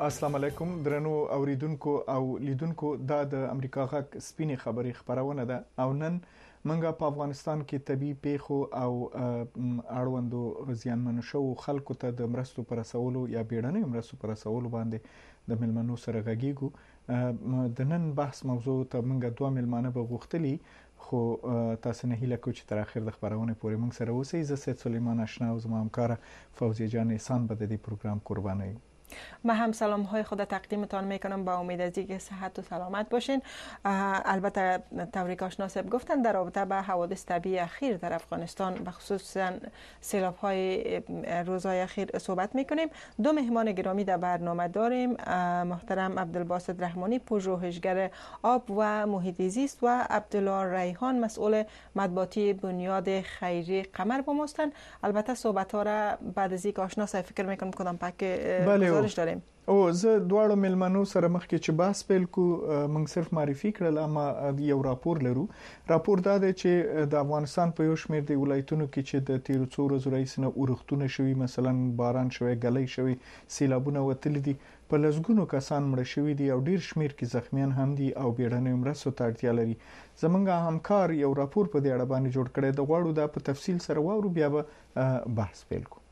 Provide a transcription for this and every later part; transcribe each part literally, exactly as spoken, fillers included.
السلام علیکم درنو اوریدونکو او لیدونکو دا د امریکا غږ سپینې خبرې خبرونه ده او نن منګه په افغانستان کې طبي پیښو او اړوندو زیانمن شو خلکو ته د مرستو پر رسولو یا بیړنۍ مرستو پر رسولو باندې د ملمنو سره غږیږو. د نن بحث موضوع ته منګه دوه ملمانه به غوښتلي خو تاسو نه هیله کوم چې تر اخر د خبرونه پورې موږ سره اوسئ. زه سید سلیمان آشنا او زما همکار فوزیه جان احسان به د دې پروګرام قربانی یو. ما هم سلام های خود تقدیمتان میکنم با امید از اینکه صحت و سلامت باشین. البته طوری که آشنا صاحب گفتن در رابطه با حوادث طبیعی اخیر در افغانستان بخصوص سیلاب های روزهای اخیر صحبت میکنیم. دو مهمان گرامی در برنامه داریم، محترم عبدالباسط رحمانی پژوهشگر آب و محیط زیست و عبدالله ریحان مسئول مطبوعاتی بنیاد خیری قمر با ما هستند. البته صحبت ها را بعد از اینکه آشنا صاحب فکر میکنم کدام پک داریم. او زه دواړو ملمنو سره مخکې چې بحث پیل کو موږ صرف معرفي کړل اما یو راپور لرو. راپور دا دی چې د افغانستان په یو شمېر د ولایتونو کې چې د تیر څو ورځې راهیسې نه اورښتونه شوي، مثلا باران شوی، ګلۍ شوی، سیلابونه وتلي دي، په لسګونو کسان مړه شوي دي او ډیر شمېر کې زخمیان هم دي او بیړنۍ مرستو ته اړتیا لري. زمونږ همکار یو راپور په دې اړه باندې جوړ کړی دی، غواړو دا په تفصیل سره واورو بیا به بحث پیل کو.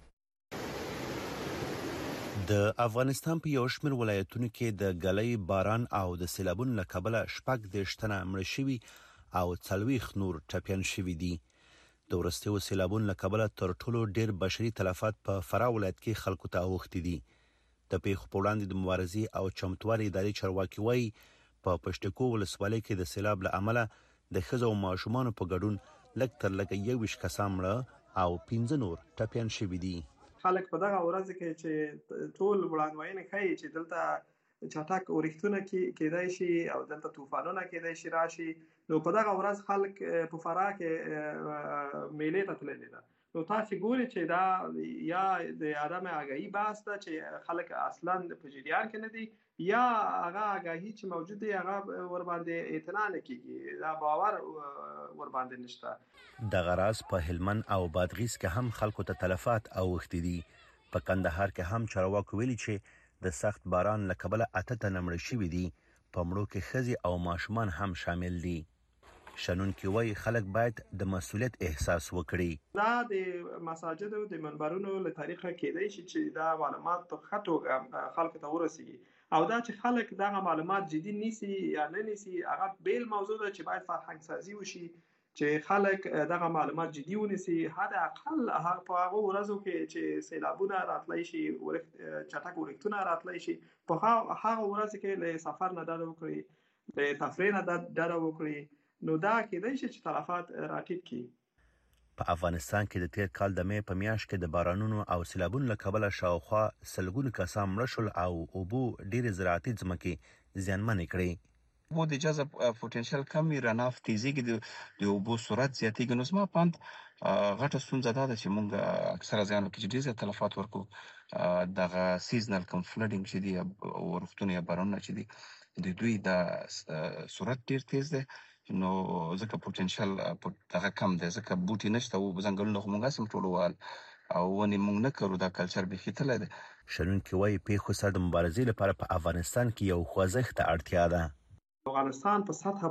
د افغانستان په یو شمېر ولایتونو کې د ګلۍ، باران او د سیلابونو له کبله شپږ دېرش تنه مړه شوي او څلوېښت نور ټپیان شوي دي. د وروستیو سیلابونو له کبله تر ټولو ډېر بشري تلفات په فراه ولایت کې خلکو ته اوښتي دي. د پیښو په وړاندې د مبارزې او چمتووالي ادارې چارواکي وایي په پشتکو ولسوالۍ کې د سیلاب له امله د ښځو او ماشومانو په ګډون لږ تر لږه یوویشت کسان مړه او پنځه نور ټپیان شوي دي. خلک په دغه ورځ کې چې ټول وړاندوینه کوي چې دلته چټک اورښتونه کېدای شي او دلته طوفانونه کېدای شي راشي، نو په دغه ورځ خلک په فراه کې میلې ته تللي ده. نو تاسو ګورئ چې دا یا د عدم آگاهی بحث ده چې خلک اصلا په جریان کې نه دي، یا هغه آگاهی چې موجود دی هغه ور باندې اعتنا نه کیږي، دا باور ور باندې نشته. دغه راز په هلمند او بادغیس کې هم خلکو ته تلفات اوښتي دي. په کندهار کې هم چارواکو ویلي چې د سخت باران له کبله اته تنه مړه شوي دي. په مړو کې ښځې او ماشومان هم شامل دي. شنونکي وایي خلک باید د مسؤلیت احساس وکړي. دا د مساجدو د منبرونو له طریقه کېدای شي چې دا معلومات په ښه توګه خلکو ته ورسیږي، او دا چې خلک دغه معلومات جدي نیسي یا نه نیسي هغه بیل موضوع ده چې باید فرهنګ سازي وشي چې خلک دغه معلومات جدي ونیسي. حد اقل هغه په هغه ورځو کې چې سیلابونه راتلی شي، چټک اورښتونه راتلی شي، په هغه ورځ کې له سفر نه ډډه وکړي، له تفریح نه ډډه وکړي، نو دا کېدای شي چې تلفات راټیټ کړي. په افغانستان کې د تیر کال د مې په میاشت کې د بارانونو او سیلابونو له کبله شاوخوا سلګونه کسان مړه شول او اوبو ډېرې زراعتي ځمکې زیانمنې کړې. اوبو د جذب پوتنشل کم وي، رڼا تیزیږي، د اوبو سرعت زیاتېږي. نو زما پاند غټه ستونزه دا ده چې موږ اکثره ځایانو کې چې ډېر زیات تلفات ورکړو، دغه سیزنل کم فلډینګ چې دي یا اورښتونه یا بارانونه چې دي د دوی د سرعت ډېر تیز دی، نو ځکه پوتنشل دغه کم دی، ځکه بوټي نشته او ځنګلونه خو موږ هسې ټولوال او ونې موږ نه کرو، دا کلچر بیخي تللی دی. شنونکي وایي پیښو سره د مبارزې لپاره په افغانستان کې یو خوځښت ته اړتیا ده. افغانستان په سطح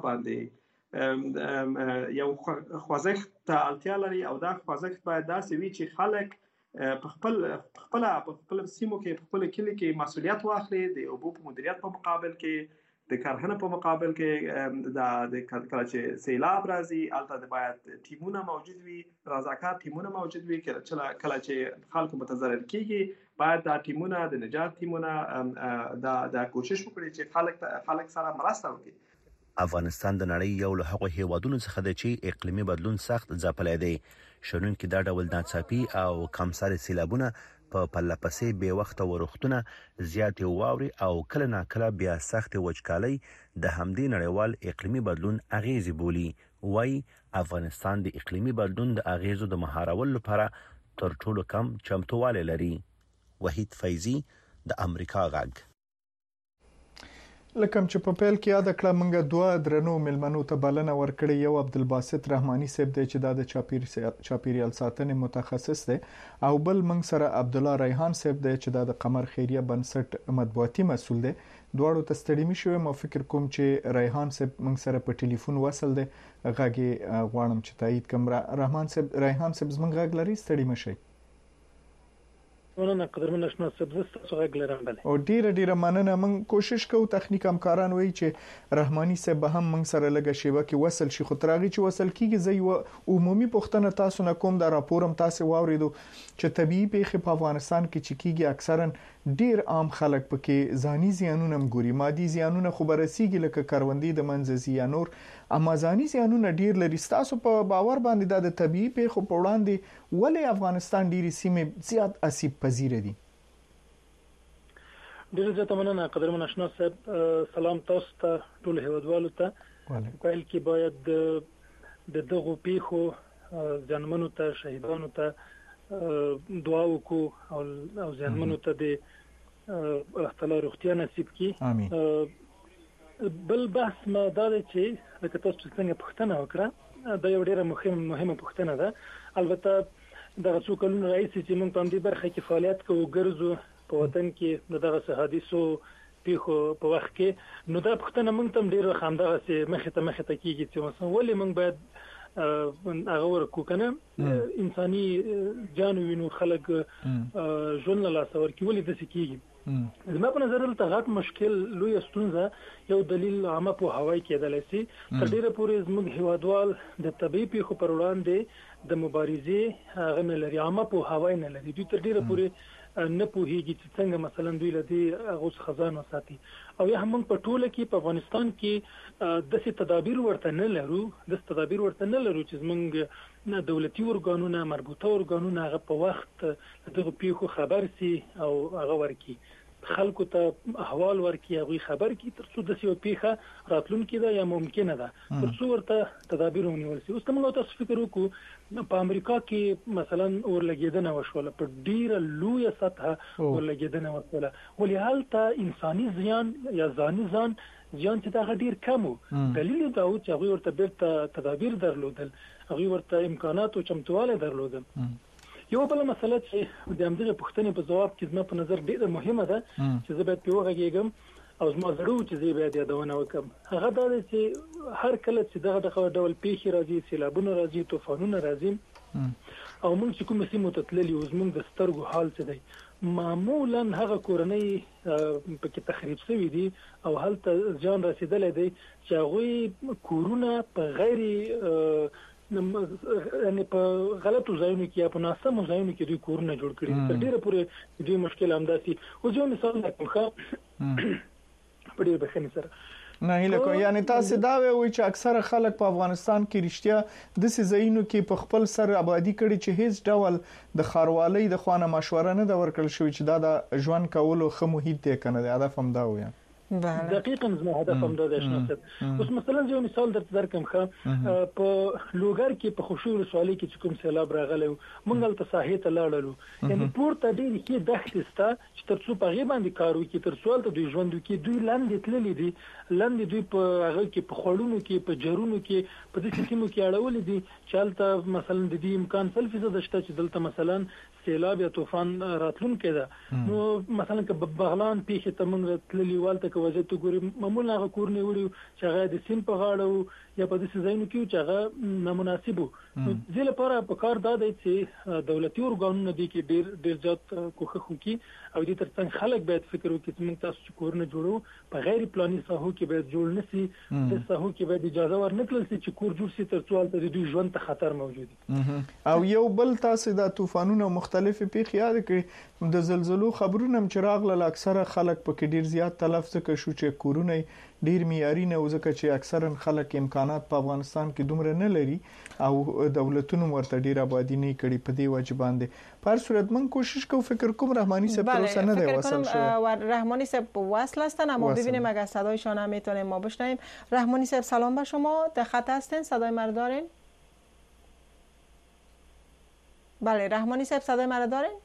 باندې یو خوځښت ته اړتیا لري او دا خوځښت باید داسې وي چې خلک په خپل خپل په خپل سیمو کې په خپل کلي کې مسؤلیت واخلي، د اوبو په مدیریت په مقابل کې، د کرهنه په مقابل کې، د کله چې سیلاب راځي هلته باید ټیمونه موجود وي، رضاکار ټیمونه موجود وي. کله چې خلکو متضرر کیږي باید دا ټیمونه د نجات ټیمونه دا کوشش وکړي چې خلک خلک سره مرسته وکړي. افغانستان د نړۍ یو له هغو هیوادونو څخه دی چې اقلیمي بدلون سخت ځپلی دی. شنونکي دا ډول ناڅاپي او کمسارې سیلابونه په پرله پسې بې وخته اورښتونه، زیاتې واورې او کله ناکله بیا سختې وچکالۍ د همدې نړیوال اقلیمي بدلون اغیزې بولي. وایي افغانستان د اقلیمي بدلون د اغیزو د مهارولو لپاره تر ټولو کم چمتووالی لري. وحید فیضي، د امریکا غږ. لکه چې په پیل کې یاد کړم موږ دوه درنو ملمنو ته بلنه ورکړې، یو عبدالباسط رحماني صاحب دی چې د چاپیر چاپیریال ساتنې متخصص دی، او بل موږ سره عبدالله ریحان صاحب دی چې د قمر خیریه بنسټ مطبوعاتي مسؤل دی. دواړو ته ستړي مشوي، ما فکر کوم چې ریحان صاحب موږ سره په ټلیفون وصل دی، غږی غواړم چې تایید کوم. رحمان صاحب ریحان صاحب زموږ غږ لري؟ ستړي مشي. ونه قدرمن آشنا صاحب زسته څنګه لرم بل او ډیره ډیره مننه. من کوشش کوو تخنیک همکاران وایي چې رحماني صاحب به هم موږ سره لګه شیوه کې وصل شي، خو ترغه چې وصل کیږي زه یو عمومي پوښتنه تاسو نه کوم. دا راپورم تاسو واوریدو چې طبيعي پیښې په افغانستان کې چې کیږي اکثرا ډیر عام خلک پکې ځاني زیانونه ګوري، مادي زیانونه خو برسیږي لکه کروندې د منځ یا نور، اما ځاني زیانونه ډیر لري. تاسو په باور باندې د طبيعي پیښو په وړاندې ولې افغانستان ډیري سیمې زیات اسیب پذیر دي؟ ډیر زیاته مننه قدرمن آشنا صاحب. سلام تاسو ته ټول هیوادوالو ته. ویل کې باید د دغه پیښو ځانمنو ته، شهیدانو ته دعا وکړو او او ځانمنو ته د الله تعالی روغتیا نصیب کړي. امين. بل بحث ما دا چې لکه تاسو څنګه پوښتنه وکړه، دا یو ډیره مهمه مهمه پوښتنه ده. البته دغه څو کلونه راځي چې موږ په دې برخه کې فعالیت کوو، ګرځو په وطن کې دغه حادثو پیښو په وخت کې، نو دا پوښتنه موږ ته ډیره خامدغه سي مخه ته مخه ته کیږي چې مثلا ولې موږ باید هغه ورکو کنه انساني جان وینو خلک ژوند لا سور کې ولې د سکیږي. زما په نظر ته غټ مشکل لوی ستونزه یو دلیل عامه په هوای کې دلسي تر ډیره پورې زموږ هیوادوال د طبيعي پیښو پر وړاندې د مبارزې هغه نه لري، عامه په هوای نه لري. دوی تر ډیره پورې نه پوهیږي چې څنګه مثلا دوی لدی غوس خزانه ساتي، او یا هم په ټوله کې په افغانستان کې د څه تدابیر ورته نه لرو د تدابیر ورته نه لرو چې زمونږ نه دولتي ورګانونه مربوطه ورګانونه هغه په وخت دغه پیښو خبر سي او هغه ورکی خلکو ته احوال ورکی، هغه خبر کی تر څو د سیو پیښه راتلونکي ده یا ممکنه ده تر څو ورته تدابیر ونیول سي. اوس موږ تاسو فکر وکړو په امریکا کې مثلا ورلګیدنه وشوله په ډیره لویه سطح ورلګیدنه وشوله، ولې حالت انساني زیان یا ځاني ځان زیان چې دا ډیر کم وو. دلیل دا و چې هغه ورته بیرته تدابیر درلودل، هغه ورته امکانات او چمتواله درلودل. یو بل مسله چې د همدغه پوښتنې په جواب کې زما په نظر ډیره مهمه ده چې زه باید په وغږیږم او زما ضروري چې زه باید یادونه وکم، هغه دا دی چې هر کله چې دغه دغه ډول پیښې راځي، سیلابونه راځي، طوفانونه راځي، او موږ چې کوم سیمو ته تللی او زموږ د سترګو حال څه دی، معمولا هغه کورنۍ پکې تخریب شوي دي او هلته ځان رسیدلی دی چې هغوی کورونه په غیر یعنی په غلطو ځایونو کې یا په ناسمو ځایونو کې دوی کورونه جوړ کړي. تر ډیره پورې دوی مشکل همداسي. اوس یو مثال درکوم ښه په ډیر بخښنې سره نه هیله کوم، یعنی تاسو دا وایي چې اکثره خلک په افغانستان کې رښتیا د سيزاینو کې په خپل سر آبادی کړي چې هیڅ ډول د خاروالۍ د خوانه مشوره نه دا ورکړل شوی چې دا د ژوند کولو خو محیط دی کنه. دا هدف هم دا وایي. دقیقاً زما هدف هم دا دی شناست. اوس مثلا یو مثال درته درکم ښه په لوګر کې په خوشو ولسوالۍ کې چې کوم سیلاب راغلی موږ هلته ساحې ته لاړلو، یعنی پورته ډېرې ښې دښتې شته چې تر څو په هغې باندې کار وکړي، تر څو هلته دوی ژوند وکړي. دوی لاندې تللي دي، لاندې دوی په هغه کې په خوړونو کې په جرونو کې په دې سیمو کې اړولي دي چې هلته مثلا د دې امکان سل فیصد شته چې دلته مثلا سیلاب یا طوفان راتلونکی ده. نو مثلا که بغلان پیښې ته موږ تللي والته که وضعیت وګورو، معمولا هغه کورونه وړي چې هغه د سیند په غاړه یا په داسې ځایونو کې چې هغه نامناسب وو. دې لپاره په کار دا دی چې دولتي ارګانونه دي کې ډېر ډېر زیات کوښښ وکړي او دې ترڅنګ خلک باید فکر وکړي چې موږ تاسو چې کورونه جوړو په غیر پلاني ساحو کې باید جوړ نه سي، د ساحو کې باید اجازه ورنکړل سي چې کور جوړ سي تر څو هلته د دوی ژوند ته خطر موجود وي. او یو بل تاسو د طوفانونو مختلفې پیښې یاد کړئ، د زلزلو خبرونه چې راغله اکثره خلک پکې ډیر زیات تلف ځکه شو چې کورونه ډیر معیاري نه و، ځکه چې اکثرا خلک امکانات په افغانستان کې دومره نه لري او دولتونو ورته ډیر آبادی نه کړي. په دې وجه باندې په هر صورت من کوشش کوم فکر کوم رحمانی صاحب پروسه نه دی وصل شده. رحمانی صاحب وصل هستن اما ببینیم اگر صدایشان هم میتونیم ما بشنویم. رحمانی صاحب سلام به شما، در خط هستین؟ صدای ما رو دارین؟ بله رحمانی صاحب صدای ما رو دارین؟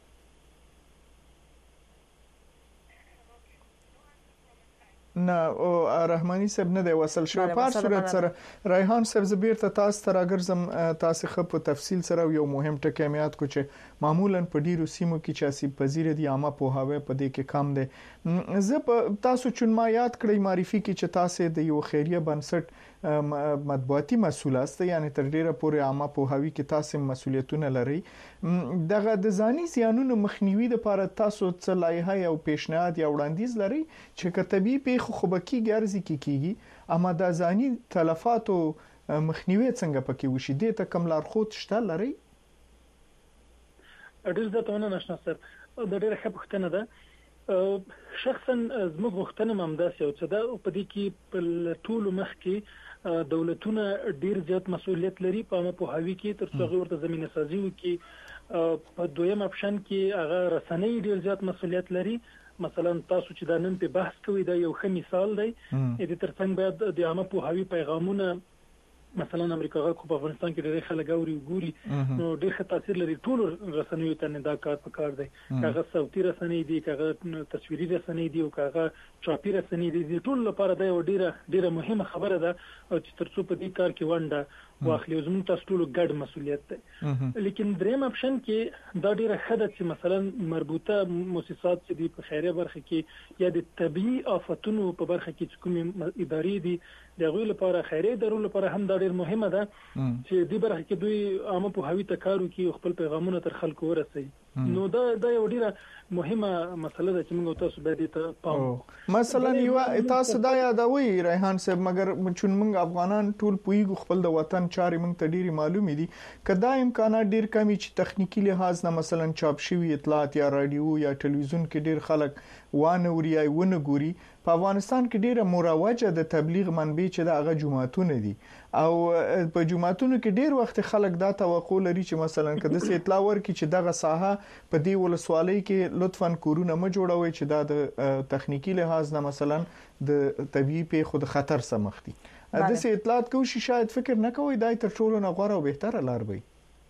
نه رحماني صاحب نه دی وصل شو په هر صورت سره ریحان صاحب زبیر ته تاسو ته راګرځم تاسو خو په تفصیل سره یو مهم ټکی میات کو چې معمولا په ډیرو سیمو کې چې اسی پذیر دي عامه په هاوی په دې کې کم دي زه په تاسو چون ما یاد کړی معرفي کې چې تاسو د یو خیریه بنسټ مطبوعاتي مسؤل است یعنی تر ډیره پورې عامه په هاوی کې تاسو مسؤلیتونه لري دغه د ځاني زیانونو مخنیوي لپاره تاسو څه لایحه او پیشنهاد یا وړاندیز لري چې کتبي په خوبکی ګرځي کې کیږي اما د ځاني تلفاتو مخنیوي څنګه پکې وشي د ته کوم لارښود شته لري اډیز د تونه نشنه سر د ډیره ښه پوښتنه ده شخصا زموږ غوښتنه ممداسه او څه ده په دې کې په ټولو مخ کې دولتونه ډیر زیات مسؤلیت لري په عامه په هاوی کې تر څو ورته زمينه سازي وکړي په دویم اپشن کې هغه رسنۍ ډیر زیات مسؤلیت لري مثلا تاسو چې دا نن په بحث کوي دا یو ښه مثال دی د ترڅنګ باید د عامه په هاوی پیغامونه مثلا امریکا غو په افغانستان کې ډېر خلک اوري ګوري نو ډېر ښه تاثیر لري ټول رسنیو ته نه دا کار پکار دی هغه صوتي رسنۍ دي هغه تصویري رسنۍ دي او هغه چاپی رسنۍ دي ټول لپاره دا یو ډېره ډېره مهمه خبره ده او چې ترڅو په دې کار کې ونده واخلي زموږ تاسو ټول ګډ مسؤلیت دی لیکن دریم اپشن کې دا ډېره ښه ده چې مثلا مربوطه مؤسسات چې دی په خیریه برخه کې یا د طبي آفتونو په برخه کې کوم ادارې دي دغه لپاره خیریه ادارو لپاره هم دا ډېر مهمه ده چې دې برخه کې دوی عامه په هوی ته کار وکړي خپل پیغامونه تر خلکو ورسوي نو دا دا یو ډېره مهمه مسله ده چې موږ تاسو به دې ته پام مثلا یو تاسو دا یادوي ریحان صاحب مګر چون موږ افغانان ټول پویګو خپل د وطن چارې موږ ته ډېری معلومې دي کدا امکانات ډېر کمی چې تخنیکی لحاظ نه مثلا چاپ شوی اطلاعات یا رادیو یا ټلویزیون کې ډېر خلک وانه وري یا ونه ګوري په افغانستان کې ډېره مروجه د تبلیغ منبع چې د هغه جماعتونه دي او په جماعتونو کې ډېر وخت خلک دا توقع لري چې مثلا کله څه اطلاع ورکړي چې دغه ساحه په دې ولسوالۍ کې لطفاً کورونه م جوړوي چې دا د تخنیکی لحاظ نه مثلا د طبيعي په خود خطر سره مخ دي د څه اطلاعات کوشش شاید فکر نه کوي دای تر ټولو نه غوړه او بهتره لار وي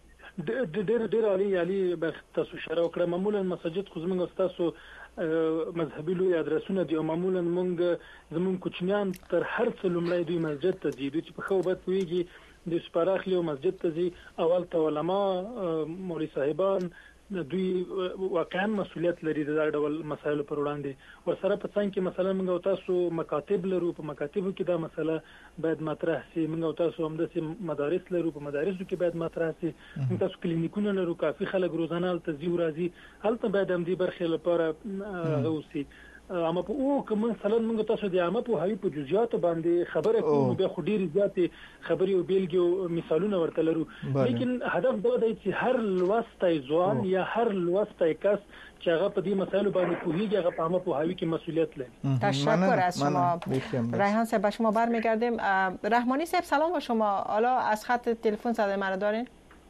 ډېر ډېر عالی عالی به تاسو شروع کړم معمولا مساجد خو زموږ تاسو مذهبي لوی ادرسونه دي معمولا مونږ زمون کوچنیان تر هر څه لومړی دوی مسجد ته ځي دوی چې په خو بد ویږي د سپاراخلی او مسجد ته ځي اول ته علما مولوی صاحبان دوی واقعا مسؤلیت لري د ډول مسایلو پر وړاندې ورسره په څنګه کې مثلا موږ تاسو مکاتب لرو په مکاتبو کې دا مسله باید مطرح شي موږ تاسو هم د مدارس لرو په مدارسو کې باید مطرح شي موږ تاسو کلینیکونه لرو کافي خلک روزانه ته ځي ورځي هلته باید هم دې برخې لپاره غوسي اما په او کوم مثلا موږ تاسو د عامه په هوی په جزئیات باندې خبره کوو به خو ډیر زیاتې خبري او بیلګو مثالونه ورته لرو لیکن هدف دا دی چې هر لوستای ځوان یا هر لوستای کس چې هغه په دې مسایلو باندې پوهیږي هغه په عامه په هوی کې مسئولیت لري تشکر از شما ریحان صاحب. شما برمیگردیم. رحمانی صاحب سلام با شما. حالا از خط تلفن صدای مرا دارین؟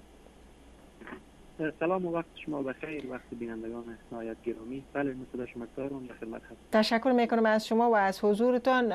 سلام و وقت شما بخیر وقت بینندگان نهایت گرامی. بله صدا شما دارم در خدمت هستم. تشکر میکنم از شما و از حضورتان.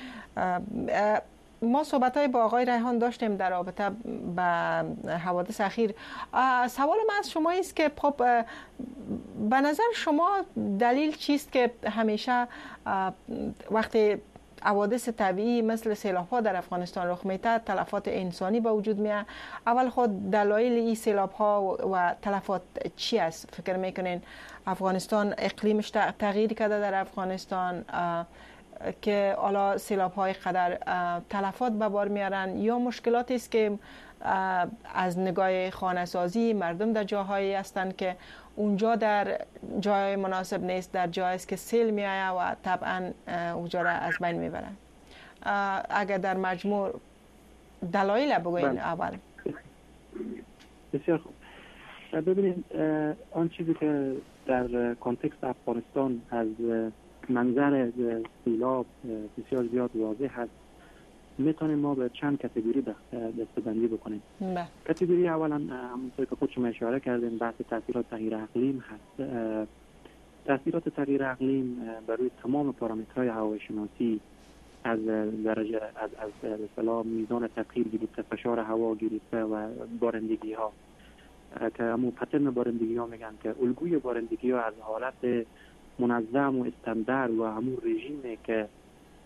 ما صحبت‌های با آقای ریحان داشتیم در رابطه با حوادث اخیر. سوال من از شما است که خب به نظر شما دلیل چیست که همیشه وقتی حوادث طبیعی مثل سیلاب‌ها در افغانستان رخ می‌دهد تلفات انسانی به وجود میاد؟ اول خود دلایل این سیلاب‌ها و تلفات چی است؟ فکر میکنین افغانستان اقلیمش تغییر کرده در افغانستان که حالا سیلاب‌های قدر تلفات به بار میارن یا مشکلاتی است که از نگاه خانه‌سازی مردم در جاهایی هستند که اونجا در جای مناسب نیست، در جایی است که سیل میآید و طبعا اونجا را از بین میبرن. اگر در مجموع دلایل بگوین اول. بسیار خوب. ببینید آن چیزی که در کانتکست افغانستان از منظر سیلاب بسیار زیاد واضح هست، میتونیم ما به چند کاتگوری دسته‌بندی بکنیم. کاتگوری اولا همونطور که خود شما اشاره کردین بحث تاثیرات تغییر اقلیم هست. تاثیرات تغییر اقلیم بر روی تمام پارامترهای هوایی شناسی از درجه از از اصطلاح میزان تبخیر گرفته، فشار هوا گرفته و بارندگی ها که همون پترن بارندگی ها میگن که الگوی بارندگی ها از حالت منظم و استاندارد و همون رژیمی که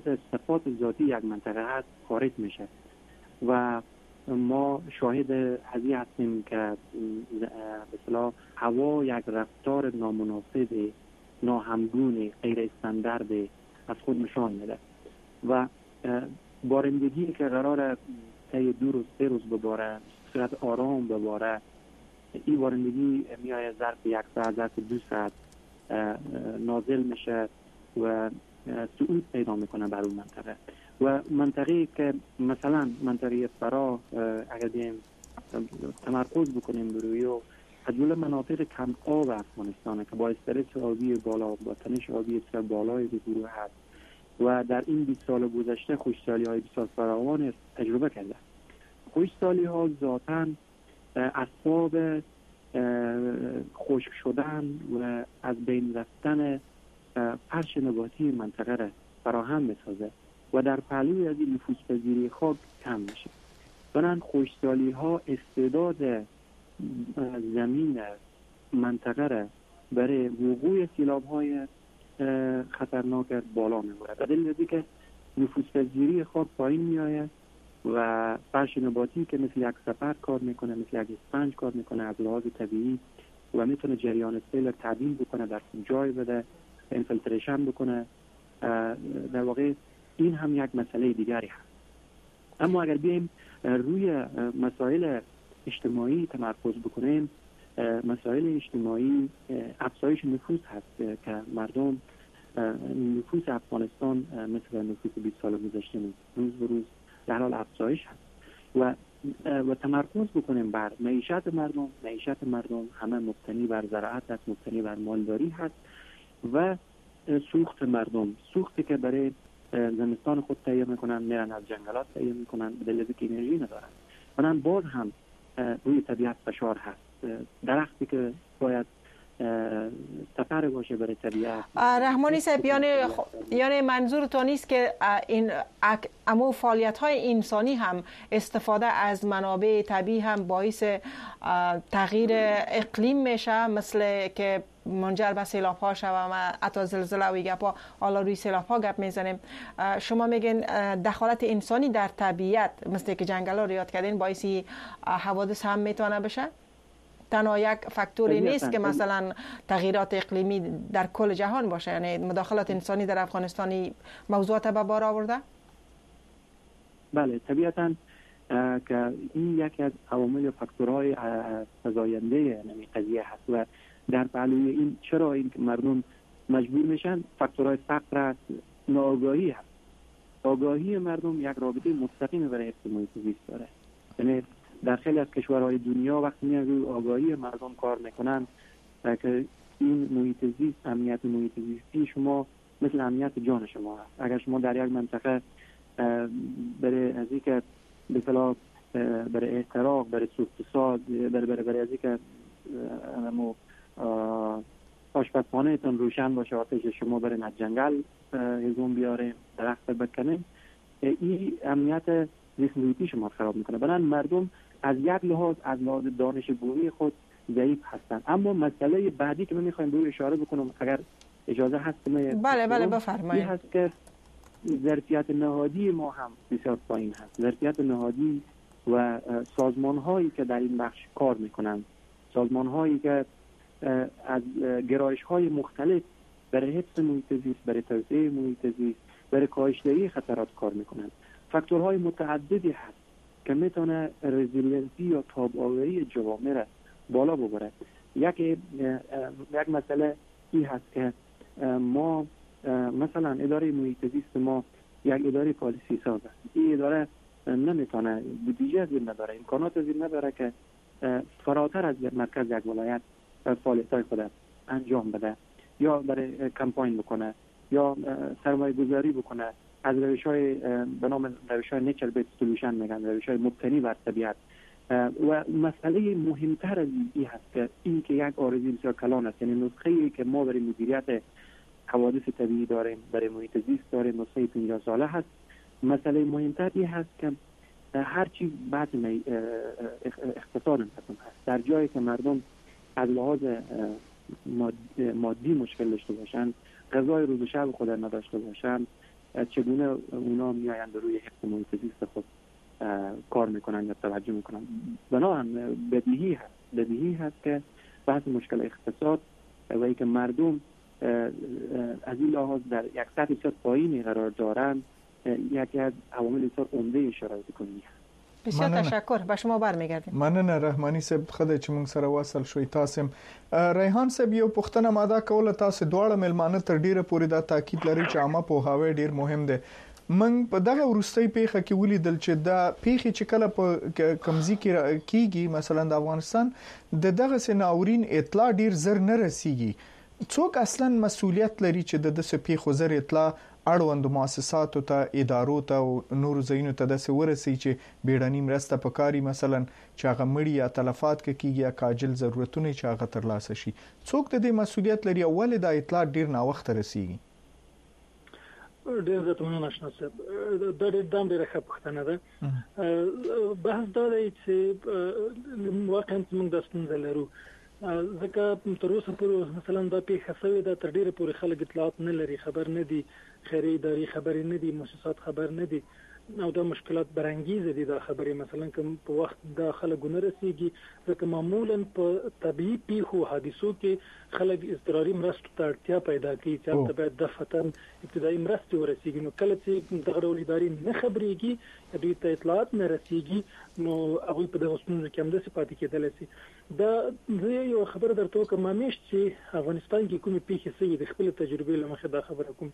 صفات ذاتی یک منطقه هست خارج میشه و ما شاهد هزی هستیم که به اصطلاح هوا یک رفتار نامناسب ناهمگون غیر استاندارد از خود نشان میده و بارندگی که قرار طی دو روز سه روز بباره صورت آرام بباره این بارندگی میایه ظرف یک ساعت ظرف دو ساعت نازل میشه و صعود پیدا میکنه بر اون منطقه و منطقه که مثلا منطقه فرا اگر دیم تمرکز بکنیم بروی و از جمله مناطق کم آب افغانستانه که با استرس آبی بالا با تنش آبی بسیار بالای به گروه هست و در این بیست سال گذشته خشکسالی های بسیار فراوان تجربه کرده. خشکسالی ها ذاتاً اسباب خشک شدن و از بین رفتن فرش نباتی منطقه را فراهم میسازه و در پهلوی از این نفوذ پذیری خاک کم میشه. بنابراین خشکسالی ها استعداد زمین منطقه را برای وقوع سیلاب های خطرناک بالا میبره. به دلیل اینکه نفوذ پذیری خاک پایین میآید و فرش نباتی که مثل یک سپر کار میکنه، مثل یک اسفنج کار میکنه از لحاظ طبیعی و میتونه جریان سیل تعدیل بکنه، در جای بده، انفلتریشن بکنه. در واقع این هم یک مسئله دیگری هست. اما اگر بیایم روی مسائل اجتماعی تمرکز بکنیم، مسائل اجتماعی افزایش نفوذ هست که مردم نفوذ افغانستان مثل نفوذ بیست سال گذشته روز به روز در حال افزایش هست و و تمرکز بکنیم بر معیشت مردم. معیشت مردم همه مبتنی بر زراعت است، مبتنی بر مالداری هست و سوخت مردم، سوختی که برای زمستان خود تهیه میکنن، میرن از جنگلات تهیه میکنن، به دلیل اینکه انرژی ندارن. بنابراین باز هم روی طبیعت فشار هست. درختی که باید سفر باشه برای طبیعت. رحمانی صاحب، یعنی یعنی منظورتون نیست که این امو فعالیت های انسانی هم استفاده از منابع طبیعی هم باعث تغییر اقلیم میشه، مثل که منجر به سیلاب ها شوه و حتی زلزله و گپا. حالا روی سیلاب ها گپ میزنیم. شما میگین دخالت انسانی در طبیعت مثل که جنگل ها رو یاد کردین باعث حوادث هم میتونه بشه؟ تنها یک فاکتوری نیست که مثلا تغییرات اقلیمی در کل جهان باشه، یعنی مداخلت انسانی در افغانستانی موضوعات به بار آورده؟ بله طبیعتاً که این یکی از عوامل و فاکتورهای فزاینده یعنی قضیه هست و در پهلوی این چرا این مردم مجبور میشن فاکتورهای فقر است، ناآگاهی هست. آگاهی مردم یک رابطه مستقیم برای حفظ محیط زیست داره. یعنی در خیلی از کشورهای دنیا وقتی میان روی آگاهی مردم کار میکنن که این محیط زیست، امنیت محیط زیستی شما مثل امنیت جان شما هست. اگر شما در یک منطقه برای از اینکه به اصطلاح برای احتراق، برای سوخت ساز، برای برای برای از اینکه آشپزخانه تون روشن باشه، آتش شما برای از جنگل هزوم بیاره، درخت بکنه، این امنیت زیست محیطی شما خراب میکنه. بنابراین مردم از یک لحاظ از لحاظ دانش بومی خود ضعیف هستن. اما مسئله بعدی که من میخوایم روی اشاره بکنم اگر اجازه هست که بله بله بفرمایید، هست که ظرفیت نهادی ما هم بسیار پایین هست. ظرفیت نهادی و سازمان هایی که در این بخش کار میکنن، سازمان هایی که از گرایش های مختلف برای حفظ محیط زیست، برای توسعه محیط زیست، برای کاهش‌دهی خطرات کار میکنن، فاکتورهای متعددی هست که میتونه رزیلنسی یا تاب‌آوری جوامع را بالا ببره. یک یک مسئله این هست که ما مثلا اداره محیط زیست ما یک اداره پالیسی ساز است. این اداره نمیتونه بودجه زیر نداره، امکانات زیر نداره که فراتر از مرکز یک ولایت فعالیت‌های خود انجام بده یا برای کمپاین بکنه یا سرمایه گذاری بکنه از روش‌های به نام روش‌های نیچر بیس سولوشن میگن، روش‌های مبتنی بر طبیعت. و مسئله مهمتر از این هست که این که یک آرزوی بسیار کلان است، یعنی نسخه‌ای که ما برای مدیریت حوادث طبیعی داریم، برای محیط زیست داریم، نسخه پنجاه ساله هست. مسئله مهمتر این هست که هر چی بعد اقتصاد مردم هست. در جایی که مردم از لحاظ مادی مشکل داشته باشن، غذای روز و شب خود نداشته باشن، چگونه اونا میآیند روی حفظ محیط زیست خود کار میکنن یا توجه میکنن. بنابراین بدیهی هست بدیهی هست که بحث مشکل اقتصاد و اینکه مردم از این لحاظ در یک سطح بسیار پایینی قرار دارند یکی از عوامل بسیار عمده شرایط کنونی هست. بسیار تشکر. به شما برمیگردیم. مننه رحمانی صاحب، خدای چې موږ سره وصل شوي. تاسو ریحان صاحب یو پوښتنه ماده کوله، تاسو دواړه ملمانه تر ډیره پورې دا تاکید لري چې عامه پوهاوی ډیر مهم دی. من په دغه ورستۍ پیښه کې ولیدل چې دا پیښه چې کله په کمزي کې کیږي، مثلا د افغانستان د دغه سناورین اطلاع ډیر زر نه رسیږي. څوک اصلا مسؤلیت لري چې د دغه پیښو زر اطلاع اړوند مؤسساتو ته، ادارو ته او نور ځایونو ته د ورسي چې بیړنی مرسته پکاري، مثلا چې هغه مړی یا تلفات کې کیږي یا کاجل ضرورتونه چې هغه ترلاسه شي؟ څوک د دې مسؤلیت لري او ولې د اطلاع ډیر نا وخت رسیږي؟ ډیر زه مننه نشم صاحب، دا ډیر دام ډیره ښه پوښتنه ده. بحث دا دی چې واقعا موږ د ستونزې لرو، ځکه تر اوسه پورې مثلا دا پیښه شوې ده، تر ډیره پورې خلک اطلاعات نه لري، خبر نه دي، خیري اداري خبر نه دي، مؤسسات خبر نه دي، او دا مشکلات برانګیز دي. دا خبرې مثلا کوم په وخت دا خلک نه رسیږي، ځکه معمولا په طبيعي پیښو حادثو کې خلک اضطراري مرستو ته اړتیا پیدا کوي چې ته باید د فتن ابتدایي مرستې ورسیږي. نو کله چې دغه ډول ادارې نه خبرېږي، دوی ته اطلاعات نه رسیږي، نو هغه په دغه ستونزو کې هم د صفاتي کېدل شي. دا زه یو خبر درته کوم، همیش چې افغانستان کې کومې پیښې شوي د خپل تجربې لمخې دا خبره کوم،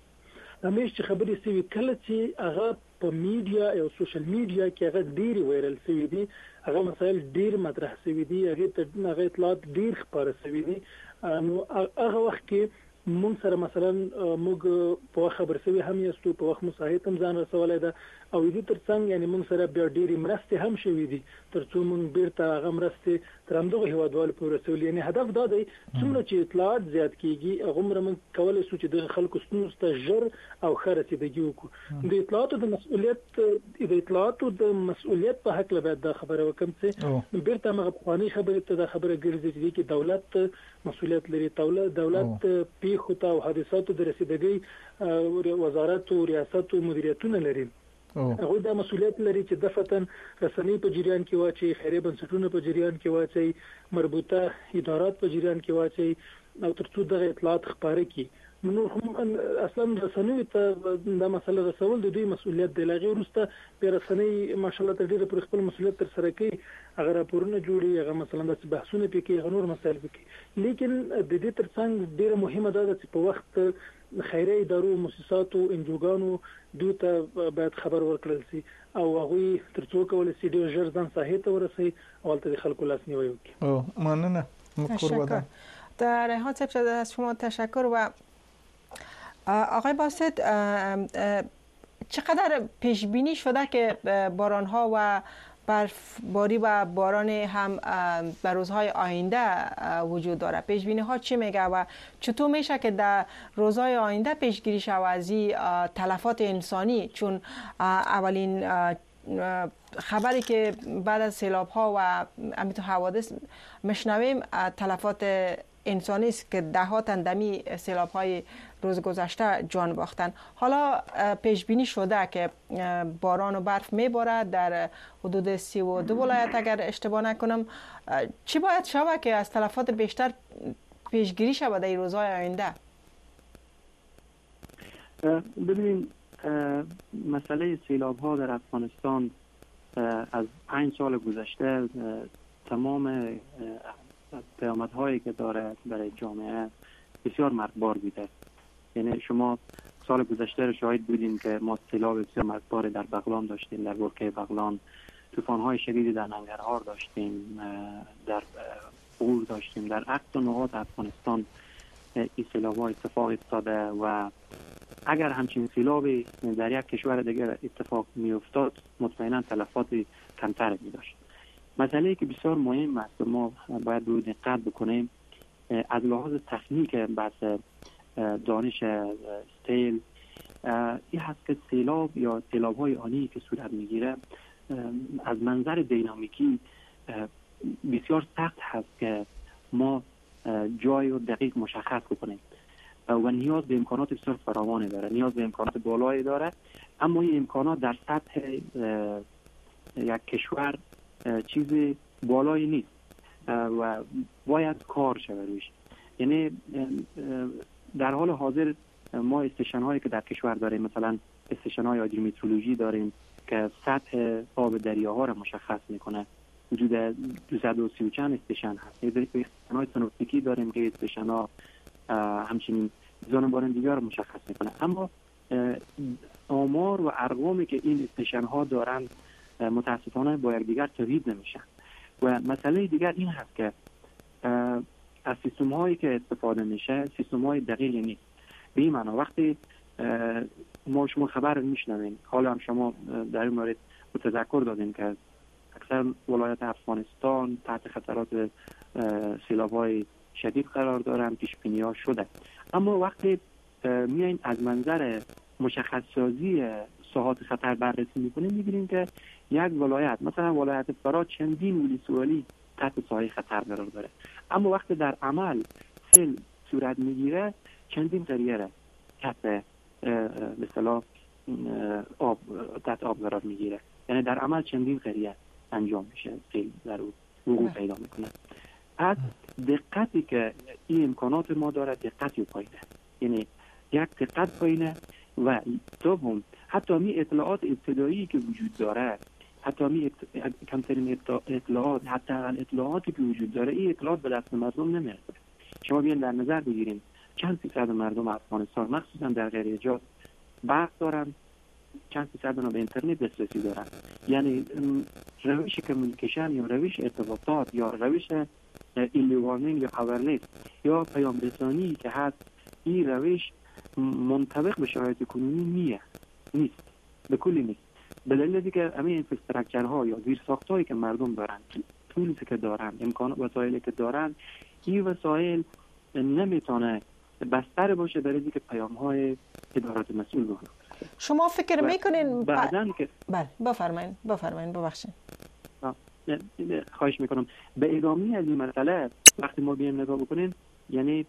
همیش چې خبرې شوي کله چې هغه په میډیا او سوشل میډیا کې هغه ډیر وایرل شوي دي، هغه مسایل ډیر مطرح شوي دي، هغه ته هغه اطلاعات ډیر خبره شوي دي، نو هغه وخت کې مونږ سره مثلا موږ په خبر شوي هم یستو، په وخت مساعد هم ځان رسولای ده، او دې ترڅنګ یعنی موږ سره بیا ډېری مرستې هم شوي دي ترڅو موږ بیرته هغه مرستې تر همدغه هیوادوالو پورې رسولي. یعنی هدف دا دی څومره چې اطلاعات زیات کیږي هغومره موږ کولی شو چې د خلکو ستونزو ته ژر او ښه رسیدګي وکړو. د اطلاعاتو د مسؤلیت د اطلاعاتو د مسؤلیت په هکله باید دا خبره وکړم چې بیرته هغه پخوانۍ خبرې ته دا خبره ګرځي چې کې دولت مسؤلیت لري، دولت پیښو ته او حادثاتو د رسیدګۍ وزارت او ریاست او مدیریتونه لري. هغه د مسؤلیت لري چې دفتن رسنۍ په جریان کې واچي، خیري بنسټونه په جریان کې واچي، مربوطه ادارات په جریان کې واچي، او ترڅو دغه اطلاعات خبره کړي. نو هم اصلا رسنۍ ته د مسله رسول د دوی مسؤلیت دی. لغه ورسته په رسنۍ ماشاءالله تر ډیره پر خپل مسؤلیت تر سره کوي، هغه راپورونه جوړي، هغه مثلا د بحثونه پکې، هغه نور مسایل پکې. لیکن د دې ترڅنګ ډیره مهمه ده چې په وخت خیري ادارو، مؤسساتو، انجوګانو دوی ته باید خبر ورکړل شي او هغه ترڅو کول شي ډیر ژر ځان ساحې ته ورسي او تل خلکو لاس نیوي وکړي. او ممنونه تشکر. در ریحان صاحب از شما تشکر. و آقای باسط، چقدر پیش بینی شده که باران ها و برفباری و باران هم در روزهای آینده وجود داره؟ پیش بینی ها چی میگه و چطور میشه که در روزهای آینده پیشگیری شود از این تلفات انسانی؟ چون اولین خبری که بعد از سیلاب ها و همینطور حوادث مشنویم تلفات انسانی است که ده ها تن دمی سیلاب های روز گذشته جان باختن. حالا پیش بینی شده که باران و برف میبارد در حدود سی و دو ولایت اگر اشتباه نکنم. چی باید شود که از تلفات بیشتر پیشگیری شود در این روزهای آینده؟ ببینید مسئله سیلاب ها در افغانستان از پنج سال گذشته تمام پیامدهایی که داره برای جامعه بسیار مرگبار بوده. یعنی شما سال گذشته رو شاهد بودیم که ما سیلاب بسیار مرگبار در بغلان داشتیم، در برکه بغلان، طوفان‌های شدیدی در ننگرهار داشتیم، در غور داشتیم، در اقصا نقاط افغانستان این سیلاب‌ها اتفاق افتاده و اگر همچین سیلابی در یک کشور دیگر اتفاق می‌افتاد مطمئنا تلفات کمتر می‌داشت. مسئله که بسیار مهم است ما باید رو دقت بکنیم از لحاظ تکنیک بحث دانش استیل این هست که سیلاب یا سیلاب‌های آنی که صورت میگیره از منظر دینامیکی بسیار سخت هست که ما جای و دقیق مشخص بکنیم. و نیاز به امکانات بسیار فراوانی داره، نیاز به امکانات بالایی داره، اما این امکانات در سطح یک کشور چیز بالایی نیست و باید کار شود روش. یعنی در حال حاضر ما استیشن هایی که در کشور داریم، مثلا استیشن های هایدرومترولوژی داریم که سطح آب دریاها را مشخص میکنه، وجود دویست و سی و چند استیشن هست. استیشن های سنوپتیکی داریم که استیشن ها همچنین میزان بارندگی را مشخص میکنه. اما آمار و ارقامی که این استیشن ها دارند متاسفانه با یکدیگر تغییر نمیشن. و مسئله دیگر این هست که از سیستم هایی که استفاده میشه سیستم های دقیقی نیست. به این معنا وقتی ما شما خبر میشنوین، حالا هم شما در این مورد تذکر دادین که اکثر ولایت افغانستان تحت خطرات سیلاب های شدید قرار دارن، پیش بینی ها شده. اما وقتی میاین از منظر مشخص سازی ساحات خطر بررسی میکنیم میبینیم که یک ولایت مثلا ولایت فرات چندین ولسوالی تحت سایه خطر قرار داره، اما وقتی در عمل سیل صورت میگیره چندین قریه را تحت به اصطلاح آب تحت آب قرار میگیره. یعنی در عمل چندین قریه انجام میشه، سیل در وقوع پیدا میکنه. از دقتی که این امکانات ما داره دقتی پایینه، یعنی یک دقت پایینه و دوم حتی می اطلاعات ابتدایی که وجود داره، حتی می کمترین اطلاعات، حتی اطلاعاتی که وجود داره، این اطلاعات به دست مردم نمیرسه. شما بیان در نظر بگیریم چند فیصد مردم افغانستان مخصوصا در غیریجات برق دارن، چند فیصد به اینترنت دسترسی دارن. یعنی روش کمیونیکیشن یا روش ارتباطات یا روش ایلی وارنینگ یا اورنس یا پیام رسانی که هست، این روش منطبق به شرایط کنونی نیه نیست به کلی نیست. به دلیل دیگه همین اینفراستراکچرها یا زیر ساختایی که مردم دارن، طولی که دارن، امکان وسایلی که دارن، این وسایل نمیتونه بستر باشه برای اینکه پیام های ادارات مسئول رو. شما فکر میکنین بعدن که بله بفرمایید بفرمایید ببخشید خواهش میکنم به ادامه از این مسئله وقتی ما بیایم نگاه بکنیم، یعنی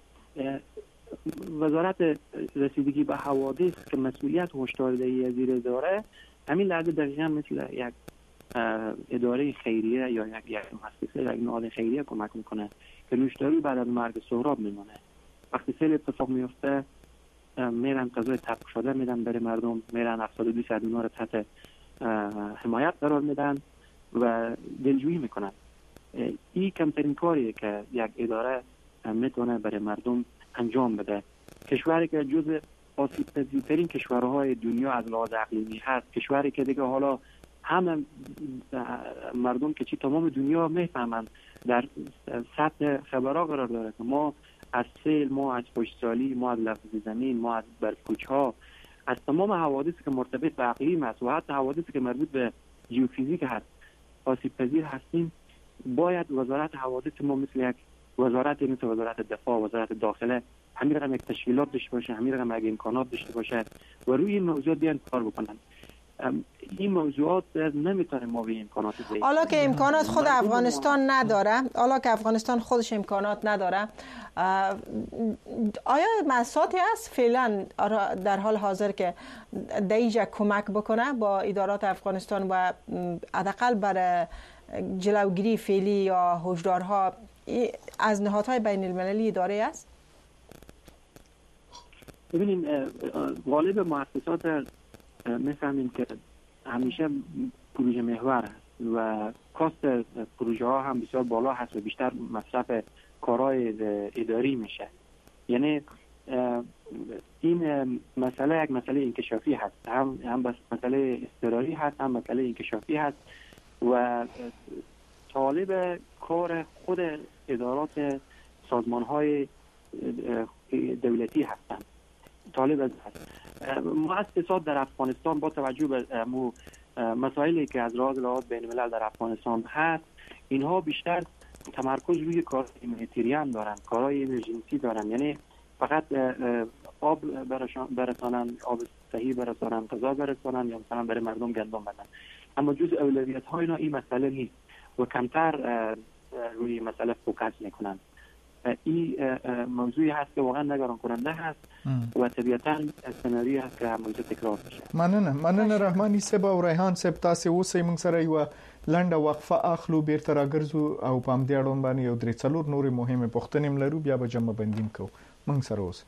وزارت رسیدگی به حوادث که مسئولیت هشداردهی زیر داره، همین لحظه دقیقاً مثل یک اداره خیریه یا یک یک مؤسسه یک نهاد خیریه کمک میکنه که نوشداری بعد از مرگ سهراب میمونه. وقتی سیل اتفاق میفته میرن غذای تبخ شده میدن برای مردم، میرن هفتاد و دو صد اونا رو تحت حمایت قرار میدن و دلجویی میکنن. این کمترین کاریه که یک اداره میتونه برای مردم انجام بده. کشوری که جزء آسیب پذیرترین کشورهای دنیا از لحاظ اقلیمی هست، کشوری که دیگه حالا همه مردم که چی تمام دنیا میفهمند در سطح خبرها قرار داره که ما از سیل، ما از خشکسالی، ما از لرزش زمین، ما از برف‌کوچ‌ها، از تمام حوادثی که مرتبط به اقلیم است و حتی حوادثی که مربوط به ژئوفیزیک هست آسیب پذیر هستیم. باید وزارت حوادث ما مثل یک وزارت مثل وزارت دفاع، وزارت داخله همین رقم یک تشکیلات داشته باشه، همین رقم یک امکانات داشته باشه و روی این موضوع بیان کار بکنن. این موضوعات نمیتونه ما به امکانات بدیم. حالا که امکانات خود افغانستان نداره، حالا که افغانستان خودش امکانات نداره، آیا مؤسساتی هست فعلا در حال حاضر که در اینجا کمک بکنه با ادارات افغانستان و حداقل برای جلوگیری فعلی یا هشدارها از نهادهای بین المللی اداره است؟ ببینیم غالب مؤسسات میفهمیم که همیشه پروژه محور هست و کاست پروژه ها هم بسیار بالا هست و بیشتر مصرف کارهای اداری میشه. یعنی این مسئله یک مسئله انکشافی هست، هم هم بس مسئله اضطراری هست، هم مسئله انکشافی هست و طالب کار خود ادارات سازمان های دولتی هستند. طالب از هست مؤسسات در افغانستان با توجه به مسائلی که از راز لحاظ بین الملل در افغانستان هست، اینها بیشتر تمرکز روی کار هومانیتریان دارن، کارهای امرجنسی دارن، یعنی فقط آب برسانن، آب صحیح برسانن، غذا برسانن یا مثلا برای مردم گندم بدن. اما جز اولویت های اینا این مسئله نیست و کمتر روی مسئله فوکس میکنن. این موضوعی هست که واقعا نگران کننده هست و طبیعتا سناریویی هست که همیشه تکرار میشه. مننه مننه رحماني صاحب او ریحان صاحب، تاسو اوسې موږ سره یو لنډه وقفه اخلو، بیرته راګرځو او په همدې اړوند باندې یو درې څلور نورې مهمه پوښتنې لرو، بیا به جمع بندیم کوو. موږ سره اوسئ.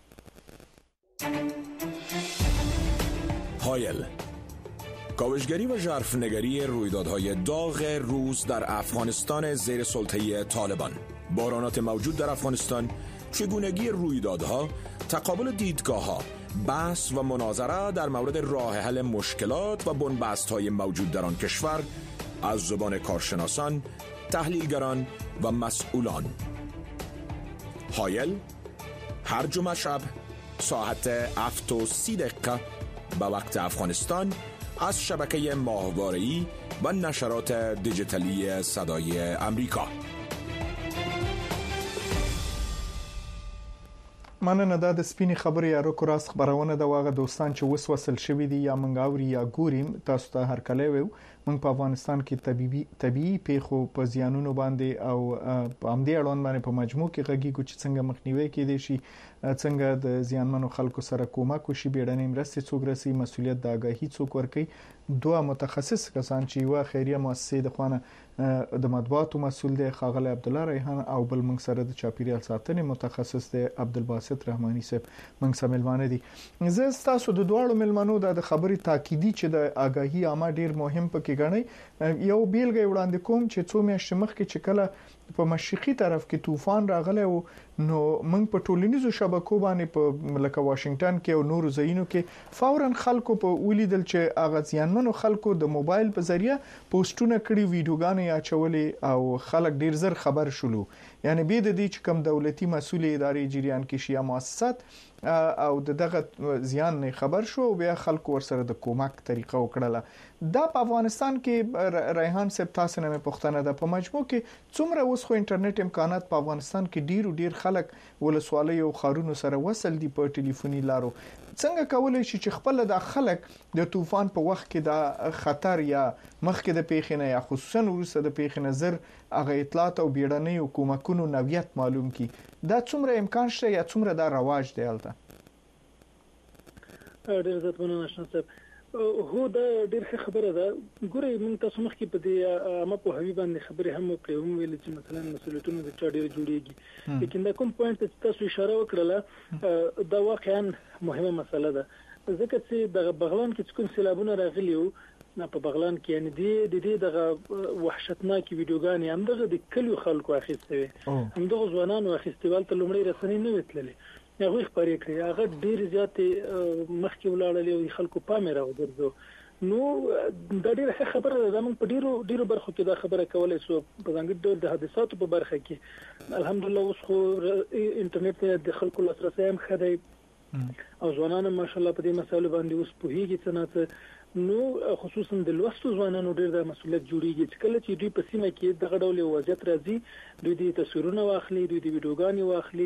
هایل، کاوشگری و ژرفنگری رویدادهای داغ روز در افغانستان زیر سلطه طالبان، بحرانات موجود در افغانستان، چگونگی رویدادها، تقابل دیدگاه‌ها، بحث و مناظره در مورد راه حل مشکلات و بنبست‌های موجود در آن کشور از زبان کارشناسان، تحلیلگران و مسئولان. هایل هر جمعه شب ساعت هفت و سی دقیقه به وقت افغانستان از شبکه ماهواره‌ای و نشرات دیجیتالی صدای امریکا. مننه. دا د سپینې خبرې یا روکو راست خبرونه د واغه دوستان چې وسوسل شوی دي یا منګاوري یا ګوریم، تاسو ته هر کله وو موږ په افغانستان کې طبيبي طبيعي پیښو په زیانونو باندې او په همدې اړوند باندې په مجموع کې غږیږو چې څنګه مخنیوي کېدای شي، څنګه د زیانمنو خلکو سره کومک وشي، بیړنۍ مرستې څوک رسي، مسولیت د آگاهي څوک ورکوي. دوه متخصص کسان چې یو خیریه مؤسسه د خوانه د مطبوعاتو مسول دی ښاغلی عبدالله ریحان او بل موږ سره د چاپیریال ساتنې متخصص دی عبدالباسط رحماني صاحب، موږ سره ملمانه دي. زه تاسو د دوړو ملمنو د خبرې تاکیدي چې د آگاهي عامه ډیر مهم پکې غني. یو بیلګه وړاندې کوم چې څو میاشتې مخکې چې کله په مشرقي طرف کې طوفان راغلی او نو موږ په ټولنیزو شبکو باندې په لکه واشنگټن کې او نورو ځایونو کې فورا خلکو په ولیدل چې اغازيانمنو خلکو د موبایل په ذریعہ پوسټونه کړي، ویډیوګانې اچولې او خلک ډیر زر خبر شولو. یعنی به د دې چې کوم دولتي مسؤل ادارې جریان کې شي مؤسسات او دغه زیان نه خبر شو او بیا خلکو ورسره د کومک طریقه وکړه. دا په افغانستان کې ریحان صاحب تاسو نه پوښتنه ده، په مجموع کې څومره اوس خو انټرنیټ امکانات په افغانستان کې ډیر ډیر خلک ولسوالۍ او خارونو سره وصل دي په ټلیفوني لارو، څنګه کولای شي چې خپل د خلک د طوفان په وخت کې د خطر یا مخکې د پیښې نه یا خصوصا وروسته د پیښې نظر هغه اطلاعات او بیړنۍ حکومتونو نویت معلوم کی؟ دا څومره امکان شته یا څومره دا رواج دی البته؟ ډېر زیات مننه نشم صاحب. هو دا ډېر ښه خبره ده. ګورئ موږ تاسو مخکې په دې عامه پوهاوي باندې خبرې هم وکړې، هم ویل چې مثلا مسؤلیتونه د چا ډېر جوړیږي، لیکن دا کوم پوینټ چې تاسو اشاره وکړله دا واقعا مهمه مسله ده، ځکه چې د بغلان کې کوم سیلابونه راغلي وو په بغلان کې، یعنی د دې دغه وحشتناک ویډیوګانې هم دغه د کلیو خلکو اخیستې وي، هم دغه ځوانانو اخیستوال ته لومړی رسنۍ نه وتللې، هغه خبرې کړې، هغه ډېر زیات مخکې ولاړل او خلکو پام راوګرځو. نو دا ډېر ښه خبره ده. موږ په ډیرو ډیرو برخو کې دا خبره کولای شو، په ځانګړي ډول د حادثاتو په برخه کې الحمدلله اوس خو انټرنیټ د خلکو لاسرسي هم ښه دی او ځوانان ماشاءالله په دې مسایلو باندې اوس پوهیږي څه نه. نو خصوصا د لوستو ځوانانو ډېر د مسؤلیت جوړیږي چې کله چې دوی په سیمه کې دغه ډول وضعیت راځي، دوی د تصویرونه واخلي، دوی د ویډیوګانې واخلي،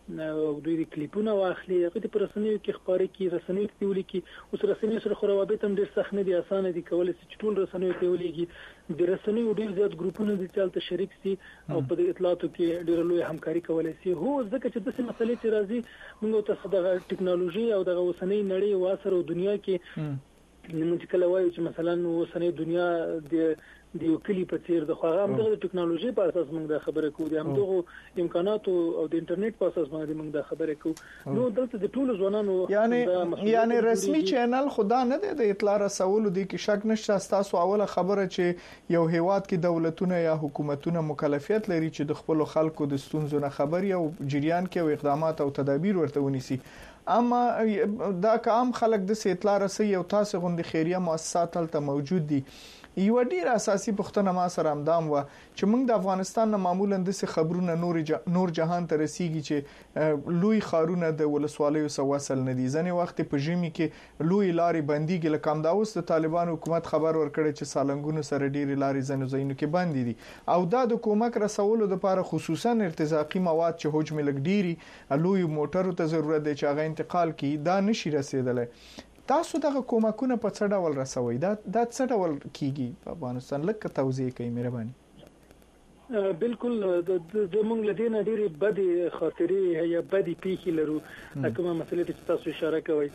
دوی د کلیپونه واخلي، هغه د رسنیو کې خبرې کوي، رسنیو کې ولیکي. اوس رسنیو سره خو روابط هم ډېر سخت نه دي، اسانه دي، کولای شي چې ټول رسنیو کې ولیکي. د رسنیو ډېر زیات ګروپونه دي چې هلته شریک سي او په دې اطلاعاتو کې ډېر لوی همکاري کولای شي. هو ځکه چې داسې مسلې چې راځي موږ ته دغه ټکنالوژي او دغه اوسنۍ نړۍ واسره او دنیا کې موږ کله وایو چې مثلا اوسنۍ دنیا د د یو کلی په څیر د خو هم د ټکنالوژي په اساس موږ دا خبره کوو، د همدغه امکاناتو او د انټرنیټ په اساس باندې موږ دا خبره کوو. نو دلته د ټولو ځوانانو یعنی یعنی رسمي چینل خدا نه دی د اطلاع رسولو د کې شک نشته. تاسو اوله خبره چې یو هیواد کې دولتونه یا حکومتونه مکلفیت لري چې د خپل خلکو د ستونزو نه خبري او جریان کې او اقدامات او تدابیر ورته ونیسي، اما دا کوم خلک د اطلاع رسي او تاسو غوندي خیریه مؤسسات تل موجود دي. یو ډیر اساسي پوښتنه ما سره همدام و چې موږ د افغانستان نه معمولا د څه خبرونه نور جا نور جهان ته رسیږي چې لوی خارونه د ولسوالیو سره وصل نه دي. ځنې وخت په ژمي کې لوی لارې بنديږي، لکه هم دا اوس د طالبان حکومت خبر ورکړي چې سالنګونو سره ډیر لارې ځنو ځینو کې بندي دي او دا د کومک رسولو لپاره خصوصا ارتزاقي مواد چې حجم لګ ډيري لوی موټرو ته ضرورت دی چې هغه انتقال کړي، دا نشي رسیدلی. تاسو دغه کومکونه په څه ډول رسوي؟ دا د څه ډول کیږي په افغانستان؟ لکه توضیح کوي مهرباني. بالکل د موږ لدین ډېری بدی خاطرې یا بدی پیښې لرو کومه مسلې ته تاسو اشاره کوي.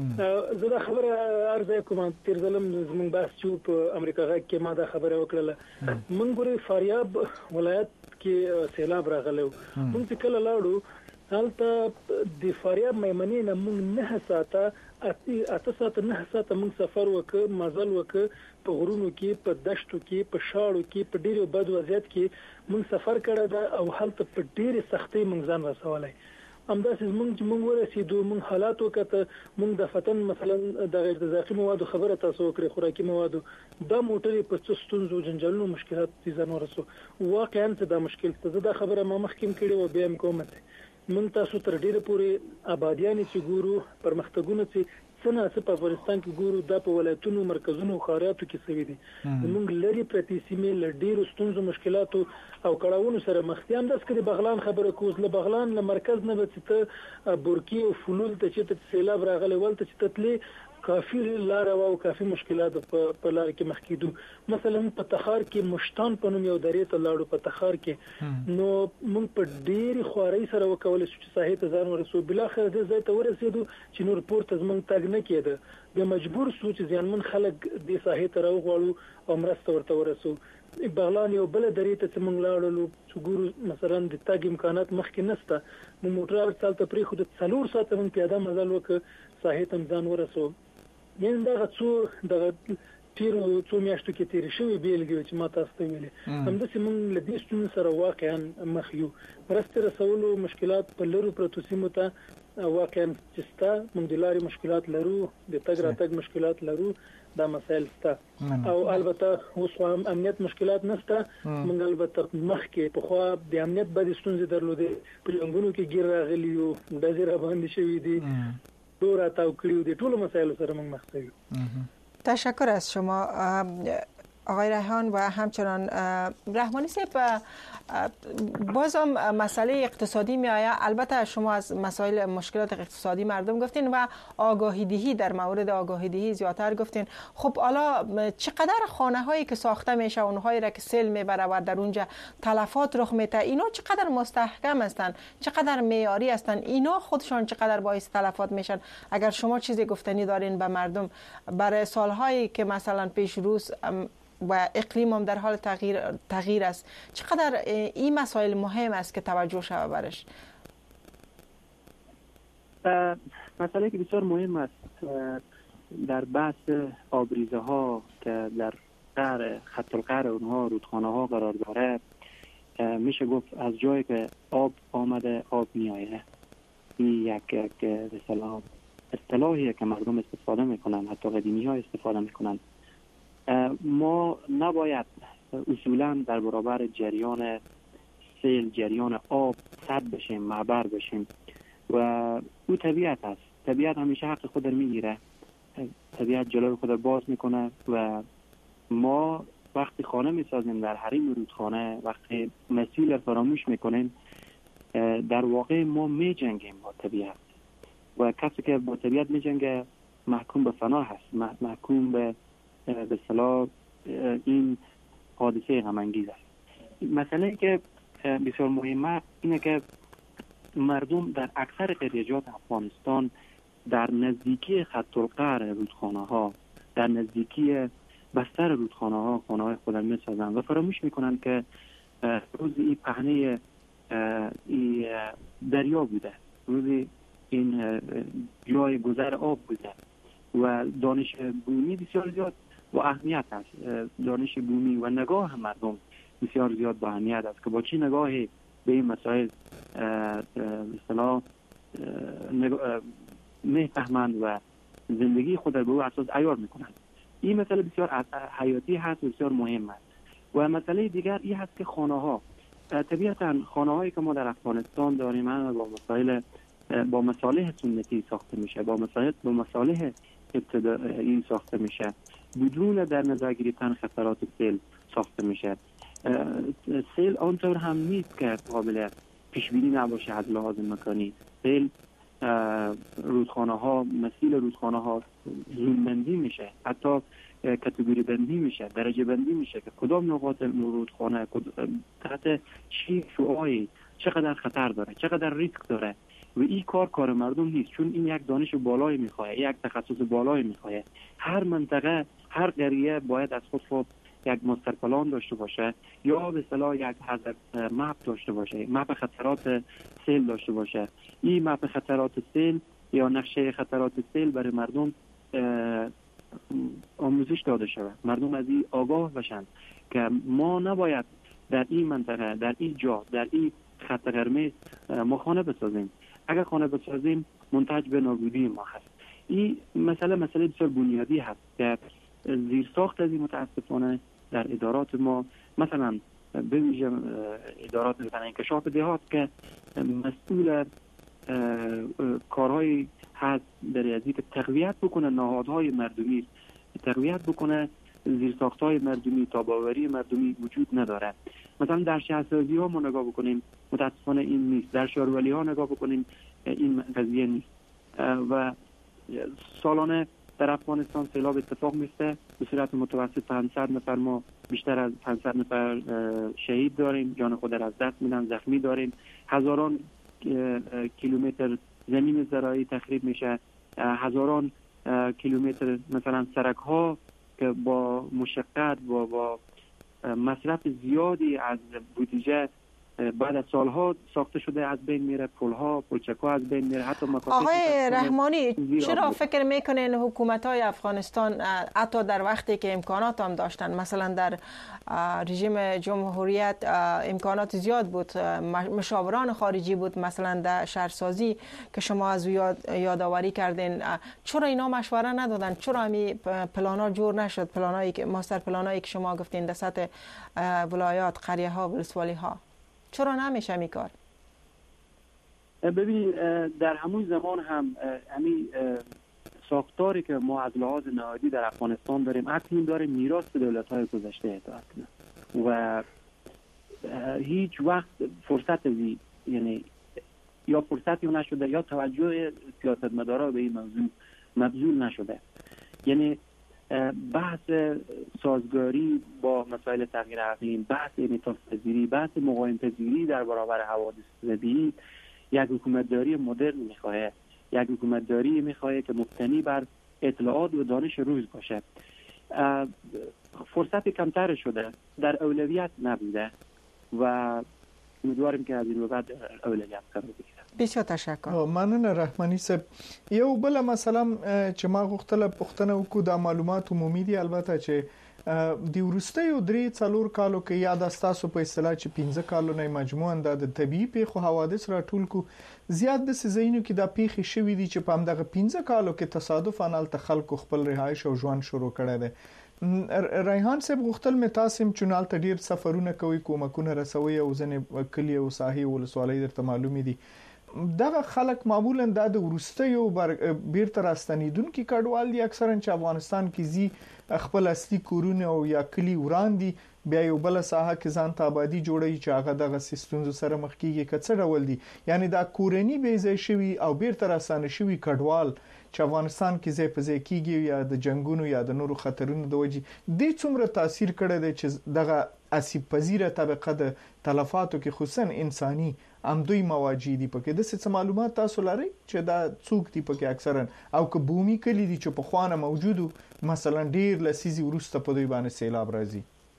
زه دا خبره ارزه کوم تیر ظلم زموږ بحث چې په امریکا کې ما دا خبره وکړه. موږ ګوري فاریاب ولایت کې سیلاب راغلی. موږ کله لاړو هلته د فاریاب میمنې نه موږ نه ساته اته ساعت نه ساعت موږ سفر وکړ، مزل وکړ په غرونو کې، په دشتو کې، په شاړو کې، په ډیرو بد وضعیت کې موږ سفر کړی دا او هلته په ډیره سختۍ موږ ځان رسولی. همداسې موږ چې موږ ورسېدو موږ حالات وکړه، موږ د فتن مثلا د غیر غذایي موادو خبره تاسو وکړئ، خوراکي موادو دا موټرې په څه ستونزو جنجالونو مشکلات دي ځان ورسو. واقعا څه دا مشکل څه دا خبره ما مخکې کړې و بیا هم کوم ته موږ تاسو تر ډیره پورې آبادیان چې ګورو پرمختګونه چې څنګه چې په افغانستان کې ګورو دا په ولایتونو مرکزونو او خاوراتو کې سوي دي. موږ لري پرتی سیمې لډیرو ستونزو مشکلاتو او کړهونو سره مخ دي. هم داس کې بغلان خبره کوز له بغلان له مرکز نه به چې بورکی او فلول ته چې ته سیلاب راغلی ولته چې تتلی کافی لار او کافی مشکلات په لار کې مخ کېدو. مثلا په تخار کې مشتان په نوم یو درې ته لاړو په تخار کې نو موږ په ډېری خواري سره وکول چې ساحې ته ځان ورسو. بل اخر د ځای ته ورسېدو چې نور پورته زمونږ تاګ نه کېده، به مجبور سو چې ځانمن خلک د ساحې ته راوغواړو او مرسته ورته ورسو. بغلان یو بل درې ته چې موږ لاړو چې ګورو مثلا د تاګ امکانات مخکې نشته، موږ موټر چالت پرې خو د څلور ساعته موږ پیاده مزل وکړ ساحې ته ځان ورسو. یعنی دا څو د تیر څو میاشتو کې تیر شوی بیلګې چې ما تاسو ته ویلې همداسې موږ له دې ستونزو سره واقعا مخ یو. مرستې رسولو مشکلات په لرو پرتو سیمو ته واقعا چې ستا موږ د لارې مشکلات لرو، د تګ راتګ مشکلات لرو، دا مسایل ستا او البته اوس هم امنیت مشکلات نشته. موږ البته مخکې په خو د امنیت بدې ستونزې درلودې، په جنګونو کې ګیر راغلي یو، ډزې را باندې شوي دي، دورا تاو کړیو دي، ټول مسایل سره موږ مخ یو. تشکر از شما آقای ریحان و همچنان رحمانی صاحب. باز هم مسئله اقتصادی می آید. البته شما از مسائل مشکلات اقتصادی مردم گفتین و آگاهی دهی، در مورد آگاهی دهی زیادتر گفتین. خب حالا چقدر خانه هایی که ساخته میشه اونهایی را که سیل میبره و در اونجا تلفات رخ میده اینا چقدر مستحکم هستن، چقدر معیاری هستن، اینا خودشان چقدر باعث تلفات میشن؟ اگر شما چیزی گفتنی دارین به مردم برای سالهایی که مثلا پیش روز و اقلیم هم در حال تغییر تغییر است، چقدر این مسائل مهم است که توجه شود برش؟ مسئله که بسیار مهم است در بحث آبریزه ها که در قعر خط القعر اونها رودخانه ها قرار داره، میشه گفت از جایی که آب آمده آب میآید. این یک یک مثلا اصطلاحیه که مردم استفاده میکنن، حتی قدیمی ها استفاده میکنن. ما نباید اصولا در برابر جریان سیل، جریان آب سد بشیم، معبر بشیم و او طبیعت است. طبیعت همیشه حق خود رو میگیره، طبیعت جلوی خود رو باز میکنه و ما وقتی خانه میسازیم در حریم رودخانه، وقتی مسیل رو فراموش میکنیم، در واقع ما میجنگیم با طبیعت و کسی که با طبیعت میجنگه محکوم به فنا هست، محکوم به به اصطلاح این حادثه غم انگیز است. مسئله که بسیار مهمه اینه که مردم در اکثر قریجات افغانستان در نزدیکی خط القعر رودخانه ها، در نزدیکی بستر رودخانه ها خانه های خود می سازن و فراموش میکنن که روز این پهنه این دریا بوده، روز این جای گذر آب بوده و دانش بومی بسیار زیاد با اهمیت است. دانش بومی و نگاه مردم بسیار زیاد با اهمیت است که با چی نگاهی به این مسائل مثلا میفهمند و زندگی خود را به او اساس عیار میکنند. این مسئله بسیار حیاتی هست و بسیار مهم است. و مسئله دیگر این هست که خانه ها، طبیعتا خانه هایی که ما در افغانستان داریم با مسائل با مصالح سنتی ساخته میشه، با مصالح با مصالح ابتدایی ساخته میشه، بدون در نظر گرفتن خطرات سیل ساخته میشه. سیل آنطور هم نیست که قابل پیش بینی نباشه از لحاظ مکانی. سیل رودخانه ها، مسیل رودخانه ها زون بندی میشه، حتی کاتگوری بندی میشه، درجه بندی میشه که کدام نقاط رودخانه تحت چی شعاعی چقدر خطر داره، چقدر ریسک داره. و این کار کار مردم نیست، چون این یک دانش بالایی میخواه، یک تخصص بالایی میخواه. هر منطقه، هر قریه باید از خود خود یک ماستر پلان داشته باشه یا به اصطلاح یک هزار مپ داشته باشه، مپ خطرات سیل داشته باشه. این مپ خطرات سیل یا نقشه خطرات سیل برای مردم آموزش داده شود، مردم از این آگاه بشن که ما نباید در این منطقه، در این جا، در این خط قرمز ما خانه بسازیم. اگر خانه بسازیم منتج به نابودی ما هست. این مسئله مسئله بسیار بنیادی هست که زیر ساخت از این متاسفانه در ادارات ما، مثلا به ویژه ادارات مثلا انکشاف دهات که مسئول کارهای هست در ازی که تقویت بکنه نهادهای مردمی، تقویت بکنه زیرساختهای مردمی، تاباوری مردمی وجود نداره. مثلا در شهرسازی ها ما نگاه بکنیم متاسفانه این نیست، در شهرولی ها نگاه بکنیم این قضیه نیست. و سالانه در افغانستان سیلاب اتفاق میفته به صورت متوسط پانصد نفر، ما بیشتر از پانصد نفر شهید داریم، جان خود را از دست میدن، زخمی داریم، هزاران کیلومتر زمین زراعی تخریب میشه، هزاران کیلومتر مثلا سرک ها که با مشقت با با مصرف زیادی از بودجه بعد از سالها ساخته شده از بین میره، پلها، پلچک‌ها از بین میره. حتی آقای رحمانی چرا فکر میکنین حکومت‌های افغانستان حتی در وقتی که امکانات هم داشتن، مثلا در رژیم جمهوریت امکانات زیاد بود، مشاوران خارجی بود، مثلا در شهرسازی که شما از یاد یادآوری کردین، چرا اینا مشوره ندادن؟ چرا همی پلانا جور نشد؟ پلانایی که ماستر پلانایی که شما گفتین در سطح ولایات، قریه ها، ولسوالی ها، چرا نمیشه می کار؟ ببینید در همون زمان هم همین ساختاری که ما از لحاظ نهادی در افغانستان داریم اکنون داریم میراث دولت‌های گذشته اطاعت و هیچ وقت فرصت ازی یعنی یا فرصتی نشده یا توجه سیاستمدارا به این موضوع مبذول نشده. یعنی بحث سازگاری با مسائل تغییر اقلیم، بحث انعطاف پذیری، بحث مقاومت پذیری در برابر حوادث طبیعی یک حکومتداری مدرن میخواه، یک حکومتداری میخواه که مبتنی بر اطلاعات و دانش روز باشه. فرصت کمتر شده، در اولویت نبوده و امیدواریم که از این به بعد اولویت قرار بگیره. بسیار تشکر. مننه رحمانی صاحب. یو بل مثلا چې ما غوښتل پوښتنه وکړو د معلومات عمومي دي، البته چې د ورستیو درې څلور کالو کې یا د تاسو په اصطلاح چې پنځه کالو نه مجموعاً د طبيعي پیښو حوادث راټول کو، زیات د سيزینو کې د پیښې شوې دي چې په همدغه پنځه کالو کې تصادفاً الته خلکو خپل رهایش او ژوند شروع کړی دی. ریحان صاحب غوښتل مې تاسو چونال ته ډیر سفرونه کوي، کومکونه رسوي او ځنې کلی او ساحې ولسوالۍ درته معلومې دي. دغه خلک معمولا د ورستیو بیرته راستنیدونکو کډوال دي، اکثرا چې افغانستان کې زی خپل اصلي کورونه او یا کلی وراندي، بیا یو بل ساحه کې ځان ته آبادی جوړي چې هغه دغه سیستم سره مخ کیږي. کڅ ډول دي یعنی دا کورنی به ځای شوی او بیرته راستنه شوی کډوال چې افغانستان کې ځای په ځای کیږي یا د جنگونو یا د نورو خطرونو د وجې د څومره تاثیر کړی دی چې دغه اسیب پذیره طبقه د تلفاتو کې خصوصا انساني امدوی مواجه دي. پکې د څه معلومات تاسو لرئ چې دا څوک دي پکې اکثرا او که بومي کلی دي چې په خوانه موجودو مثلا ډیر لسیزي ورسته په دوی باندې سیلاب راځي؟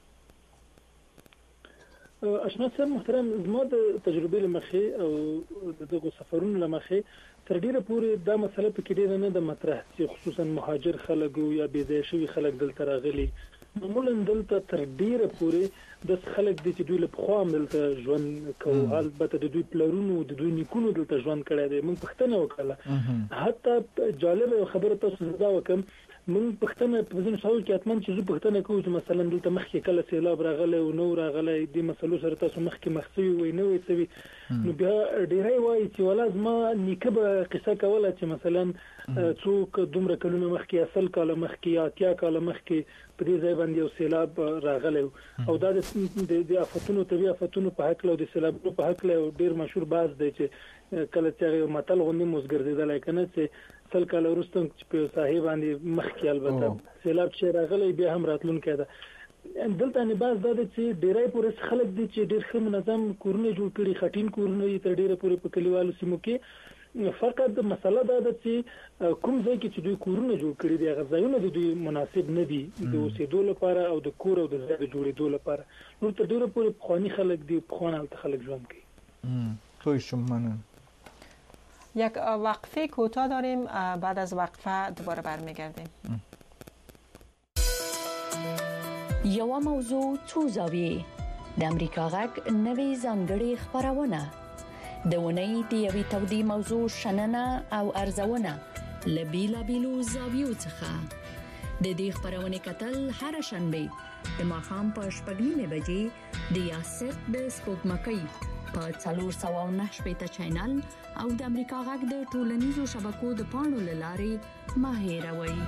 اشنا صاحب محترم، زما د تجربې لمخې او دغه سفرونو لمخې تر ډیره پورې دا مسله په کې ډیره نه د مطرح چې خصوصا مهاجر خلک یا بې ځای شوي خلک دلته راغلي. معمولا دلته تر ډیره پورې د خلک د چې دوی له پخوا هم دلته ژوند کوي، البته د دوی پلرونو د دوی نیکونو دلته ژوند کړی دی. موږ پوښتنه وکړه، حتی جالب خبره تاسو زده وکم مونږ پښتنه په ځینو سوال کې اتمن چې زه پښتنه کوم چې مثلا دلته مخکې کله سیلاب راغلی او نو راغلی د مسلو سره تاسو مخکې مخسوي وي نه وي سوي نو بیا ډیری وایي چې ولازم ما نیکه به قصه کوله چې مثلا څوک دومره کلونه مخکې اصل کاله مخکې یا اتیا کاله مخکې په دې ځای باندې یو سیلاب راغلی او دا د آفتونو طبيعي آفتونو په حق له د سیلابونو په حق له ډیر مشهور باز دی چې کله چې متل غوندي موزګرځیدل کنه چې سل کال وروسته چې په صاحب باندې مخکې البته سیلاب چې راغلی بیا هم راتلون کېده دلته نه باز دا چې ډیرای پورې خلک دي چې ډیر ښه منظم کورونه جوړ کړي خټین کورونه تر ډیره پورې په کلیوالو سیمو کې فقط مسله دا ده چې کوم ځای کې چې دوی کورونه جوړ کړي دي هغه ځایونه د دوی مناسب نه دي د اوسېدو لپاره او د کور او د ځای د جوړېدو لپاره نو تر ډیره پورې پخوانی خلک دي پخوانی حالت خلک ژوند کوي خو شما ممنون یک وقفه کوتاه داریم بعد از وقفه دوباره برمیگردیم یو موضوع څو زاویې د امریکا غږ نوې ځانګړې خبرونه د ونې د یوې تودې موضوع شننه او ارزونه لبیلا بیلو زاویو څخه د دې خبرونه کتل هر شنبه د ماښام په شپږ نیمه بجې د یاسر د سپوږمکۍ په څلور سوه او نهه شپېته چینل او د امریکا غږ د ټولنیزو شبکو د پاڼو له لارې مه هېروئ.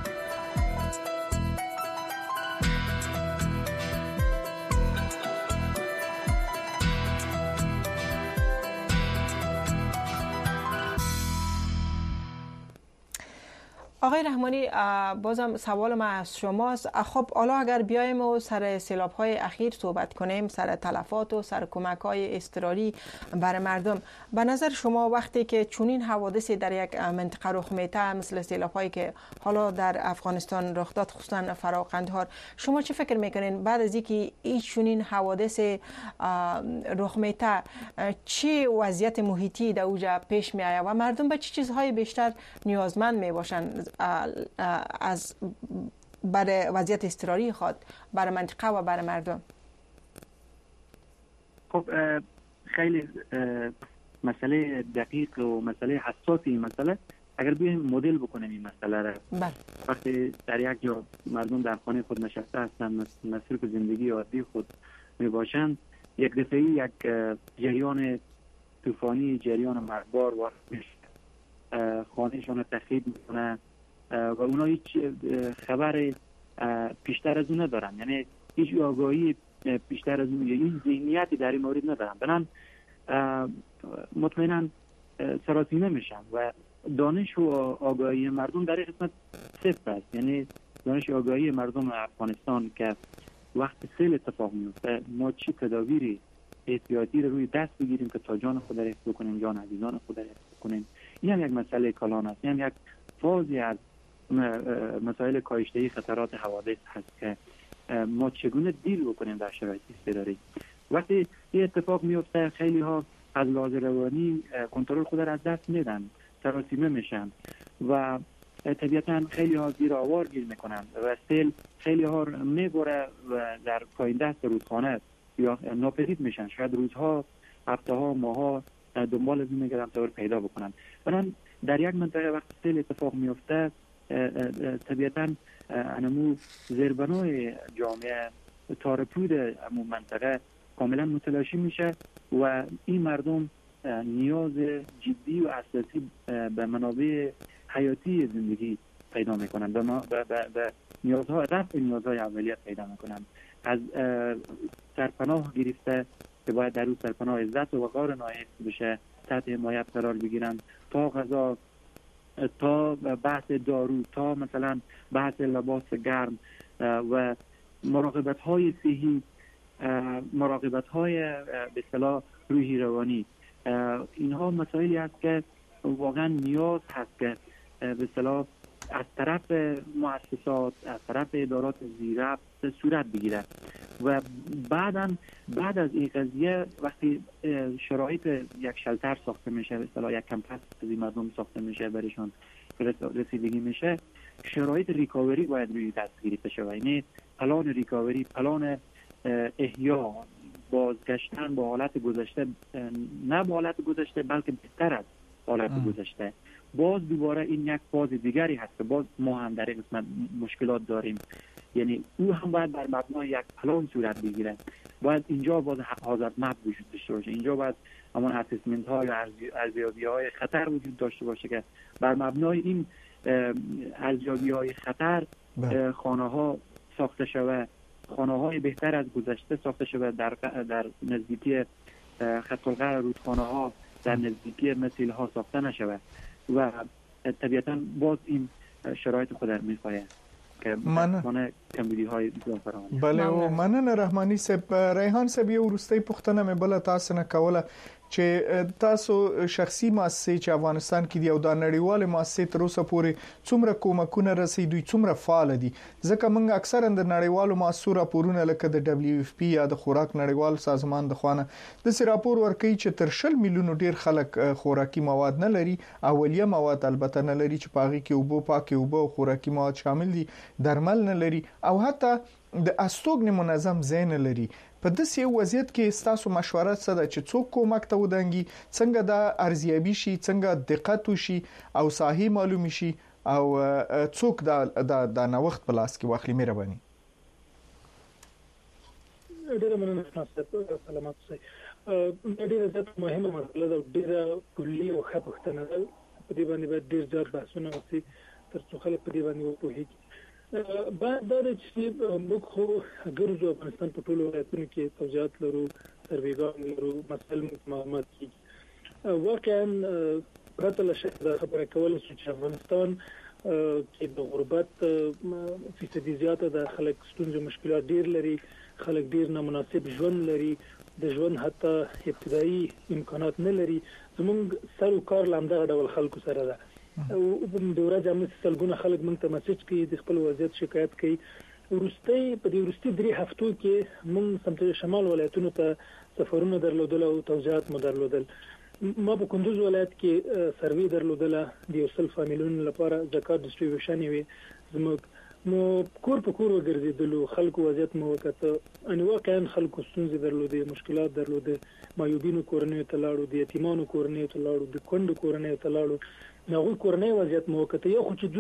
آقای رحمانی بازم سوال ما از شماست. خب حالا اگر بیایم و سر سیلاب های اخیر صحبت کنیم، سر تلفات و سر کمک های اضطراری برای مردم، به نظر شما وقتی که چنین حوادثی در یک منطقه رخ میده مثل سیلاب هایی که حالا در افغانستان رخ داد خصوصا فراقندهار، شما چه فکر میکنین بعد از اینکه این چنین حوادث رخ میده چه وضعیت محیطی در اوجا پیش می آید و مردم به چه چیزهای بیشتر نیازمند می باشند از برای وضعیت اضطراری خود برای منطقه و برای مردم؟ خب خیلی مسئله دقیق و مسئله حساسی این مسئله اگر بیایم مدل بکنیم این مسئله را بله. وقتی در یک جا مردم در خانه خود نشسته هستند مصروف زندگی عادی خود می باشند یک دفعه یک جریان طوفانی جریان مرگبار وارد میشه خانهشان تخریب میکنه و اونا هیچ خبر پیشتر از اون ندارن، یعنی هیچ آگاهی پیشتر از اون یا هیچ ذهنیتی در این مورد ندارن، بنان مطمئنا سراسیمه میشن و دانش و آگاهی مردم در این قسمت صفر است. یعنی دانش و آگاهی مردم افغانستان که وقت سیل اتفاق میفته ما چه تدابیری احتیاطی رو روی دست بگیریم که تا جان خود را حفظ بکنیم، جان عزیزان خود را حفظ بکنیم، این هم یک مسئله کلان است، این هم یک فازی از مسائل کاهشته‌ای خطرات حوادث هست که ما چگونه دیل بکنیم در شرایط استعداری. وقتی این اتفاق میفته خیلی ها از لحاظ روانی کنترل خود را از دست میدن، سراسیمه میشن و طبیعتا خیلی ها زیر آوار گیر میکنن و سیل خیلی ها میبره و در پایین دست رودخانه یا ناپدید میشن، شاید روزها، هفته ها، ماه ها دنبال از این میگردن تا پیدا بکنن. بنابراین در یک منطقه وقت سیل اتفاق میفته طبیعتا انمو زیربنای جامعه تارپود امو منطقه کاملا متلاشی میشه و این مردم نیاز جدی و اساسی به منابع حیاتی زندگی پیدا میکنن، به, به, به نیازها رفع نیازهای اولیت پیدا میکنن، از سرپناه گرفته که باید در اون سرپناه عزت و وقار نایب بشه تحت حمایت قرار بگیرن، تا غذا، تا بحث دارو، تا مثلا بحث لباس گرم و مراقبت های صحی، مراقبت های به اصطلاح روحی روانی، اینها مسائلی است که واقعا نیاز هست که به اصطلاح از طرف مؤسسات، از طرف ادارات زیربط صورت بگیره و بعداً بعد از این قضیه وقتی شرایط یک شلتر ساخته میشه، به اصطلاح یک کمپس از این مردم ساخته میشه برشون رسیدگی میشه، شرایط ریکاوری باید روی دست گرفته شه. یعنی پلان ریکاوری، پلان احیا، بازگشتن با حالت گذشته، نه با حالت گذشته بلکه بهتر از حالت گذشته باز دوباره این یک فاز دیگری هست که باز ما هم در این قسمت مشکلات داریم. یعنی او هم باید بر مبنای یک پلان صورت بگیره. باید اینجا باز حاضر مپ وجود داشته باشه. اینجا باید همان اسسمنت ها یا ارزیابی های خطر وجود داشته باشه که بر مبنای این ارزیابی های خطر خانه ها ساخته شود، خانه های بهتر از گذشته ساخته شود، در در نزدیکی خط القرار رودخانه ها در نزدیکی مسیل ها ساخته نشود و طبیعتا باز این شرایط خود در میخواهد که من کمبودی های فراوان. بله او مننه رحمانی صاحب. ریحان صاحب یو ورستۍ پوښتنه مې بل تاسو نه کوله چې تاسو شخصي مؤسسې چې افغانستان کې دی او د نړیوال مؤسسې تر اوسه پورې څومره کومکونه رسیدوي څومره فعال دي؟ ځکه موږ اکثرا د نړیوالو مؤسسو راپورونه لکه د دبليو اف پی یا د خوراک نړیوال سازمان د خوانه د سي راپور ورکوي چې تر شل میلیونو ډیر خلک خوراکي مواد نه لري، اولیه مواد البته نه لري چې پاغي کې اوبو پاکي اوبو او خوراکي مواد شامل دي، درمل نه لري او حتی د استوګن منظم ځای نه لري. په داسې یو وضعیت کې تاسو مشوره څه ده چې څوک کومک ته ودانګي، څنګه د ارزیابي شي، څنګه دقت وشي او صحیح معلوم شي او څوک د د نوښت په لاس کې واخلي؟ مهرباني. ډیره مننه تاسو. سلامات اوسئ. ډیره زیات مهمه مسله ده، ډیره کلی او ښه پوښتنه ده. په دې باندې باید ډیر زیات بحثونه وشي تر څو خلک په دې باندې وپوهیږي. بعد دا چې موږ خو ګرځو افغانستان په ټولو ولایتونو کې توجیهات لرو، سرویګان لرو، مسایل معلومات کیږي. واقعا پرته له شک دا خبره کول چې افغانستان کې د غربت فیصدي زیاته د خلک ستونزې مشکلات ډیر لري، خلک ډیر نامناسب ژوند لري، د ژوند حتی ابتدایي امکانات نه لري. زموږ سر او کار لامدغه ډول خلکو سره ده. او په د ورځې هم سلګونه خلک موږ ته میسج کوي، د خپل وضعیت شکایت کوي. ورستۍ په دې ورستۍ درې هفتو کې موږ سمت شمال ولایتونو ته سفرونه درلودل او توجیهات مو درلودل. ما په کندوز ولایت کې سروي درلودل د یو سل فامیلونو لپاره زکات ډیسټریبیوشن وي. زموږ نو کور په کور وګرځیدلو، خلکو وضعیت مو وکړه. ان واقعا خلکو ستونزې درلودې، مشکلات درلودې، مایوبینو کورنیو ته لاړو، د یتیمانو کورنیو ته لاړو، د کونډو کورنیو ته لاړو. نو کورنۍ وضعیت مو وکړه. یو خو چې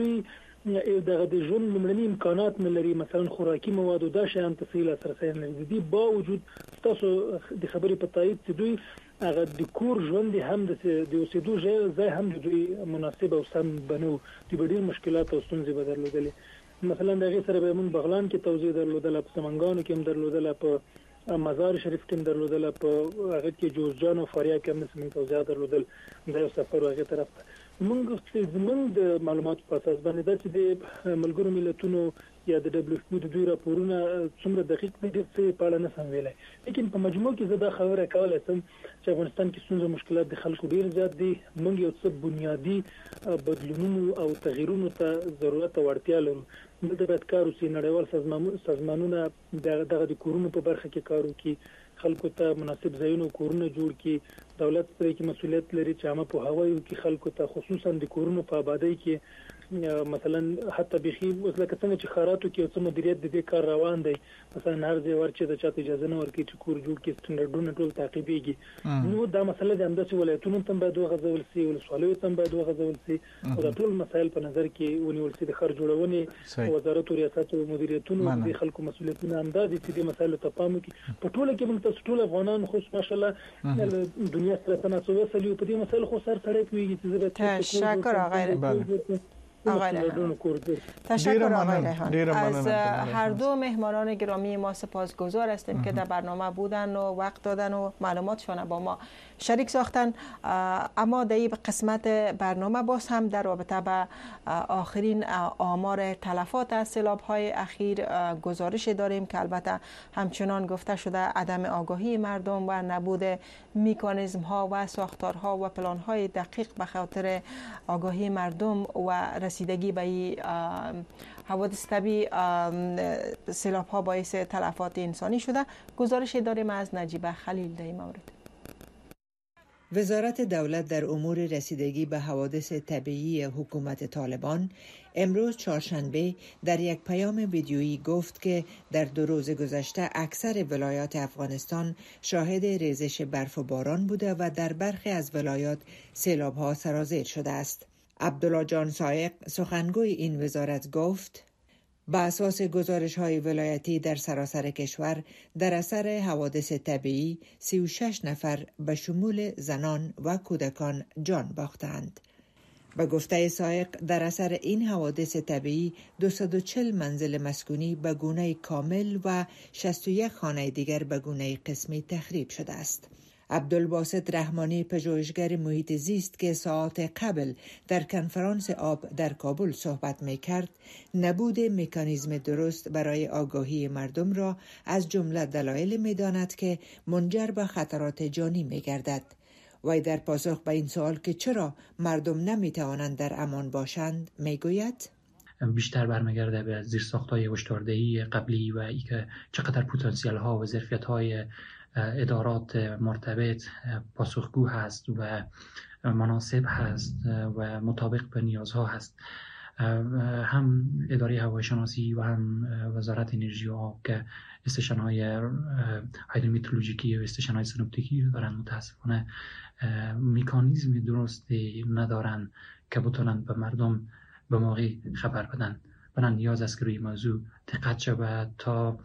دوی دغه د ژوند لمړني امکانات نه لري، مثلا خوراکي مواد او دا شیان تفصیل لاسرسي نه لري. د باوجود تاسو د خبرې په تایید چې دوی هغه د کور ژوند هم د اوسېدو ځای هم د دوی مناسب او سم بنو. د ډېر مشکلات او ستونزې به درلودلې. مثلا دغه سره به موږ بغلان کې توزیع درلودل، په سمنګانو کې هم درلودل، په مزار شریف کې هم درلودل، په هغه کې جوزجان او فاریاب کې هم موږ توزیع درلودل. دا یو سفر هغه طرف ته موږ زموږ د معلوماتو په اساس باندې دا چې د ملګرو ملتونو یا د دبليو اف پی د دوی راپورونه څومره دقیق دي څه په اړه نه سم ویلای. لیکن په مجموع کې زه دا خبره کولای شم چې افغانستان کې څومره مشکلات د خلکو ډیر زیات دي. موږ یو څه بنیادی بدلونونو او تغییرونو ته ضرورت او اړتیا لرو. د باید کار وشي، نړیوال سازمانونه دغه د کورونو په برخه کې کار وکړي، خلکو ته مناسب ځایونه کورونه جوړ کړي. دولت پرې کې مسؤلیت لري چې عامه په هوایي کې خلکو ته خصوصا د کورونو په آبادی کې مثلا حتی بخي لکه څنګه چې خاراتو کې څه مدیریت د دې کار روان دی. مثلا هر ځای ورچې د چاته اجازه نه ورکړي چې کور جوړ کړي، سټنډرډونه ټول تعقیبېږي. نو دا مسله د همداسې ولایتونو ته باید وغځول شي، ولسوالیو ته باید وغځول شي او دا ټول مسایل په نظر کې ونیول شي. د خر جوړونې وزارت او ریاست او مدیریتونو د خلکو مسؤلیتونه هم دا دي چې د مسایلو ته پام وکړي. په ټوله کې موږ ټول افغانان خو ماشاءالله دنیا سره تناسب وسلي په دې مسایل خو سر سره کوي چې زه تشکر آقای تشکر آقای ریحان. از هر دو مهمانان گرامی ما سپاسگزار هستیم که در برنامه بودن و وقت دادن و معلوماتشان با ما شریک ساختن. اما در این قسمت برنامه باز هم در رابطه با آخرین آمار تلفات از سیلاب‌های اخیر گزارش داریم که البته همچنان گفته شده عدم آگاهی مردم و نبود مکانیزم‌ها و ساختارها و پلان‌های دقیق به خاطر آگاهی مردم و رسیدگی به این حوادث طبیعی سیلاب‌ها باعث تلفات انسانی شده. گزارش داریم از نجیبه خلیل در این مورد. وزارت دولت در امور رسیدگی به حوادث طبیعی حکومت طالبان امروز چهارشنبه در یک پیام ویدیویی گفت که در دو روز گذشته اکثر ولایات افغانستان شاهد ریزش برف و باران بوده و در برخی از ولایات سیلاب‌ها سرازیر شده است. عبدالله جان سایق سخنگوی این وزارت گفت با اساس گزارش های ولایتی در سراسر کشور در اثر حوادث طبیعی سی و شش نفر به شمول زنان و کودکان جان باختند. به گفته سایق در اثر این حوادث طبیعی دویست و چهل منزل مسکونی به گونه کامل و شصت و یک خانه دیگر به گونه قسمی تخریب شده است. عبدالباسط رحمانی پژوهشگر محیط زیست که ساعات قبل در کنفرانس آب در کابل صحبت می‌کرد، نبود مکانیزم درست برای آگاهی مردم را از جمله دلایل می‌داند که منجر به خطرات جانی می‌گردد. و در پاسخ به این سوال که چرا مردم نمی‌توانند در امان باشند می‌گوید بیشتر برمیگرده به زیرساخت‌های هشداردهی قبلی و اینکه چقدر پتانسیل‌ها و ظرفیت‌های ادارات مرتبط پاسخگو هست و مناسب هست و مطابق به نیازها هست. هم اداره هواشناسی و هم وزارت انرژی و آب که استشن‌های هایدرومترولوژیکی و استشن‌های سنوپتیکی دارن متاسفانه مکانیزم درستی ندارن که بتونن به مردم به موقع خبر بدن. بنابراین نیاز است که روی موضوع دقت شود تا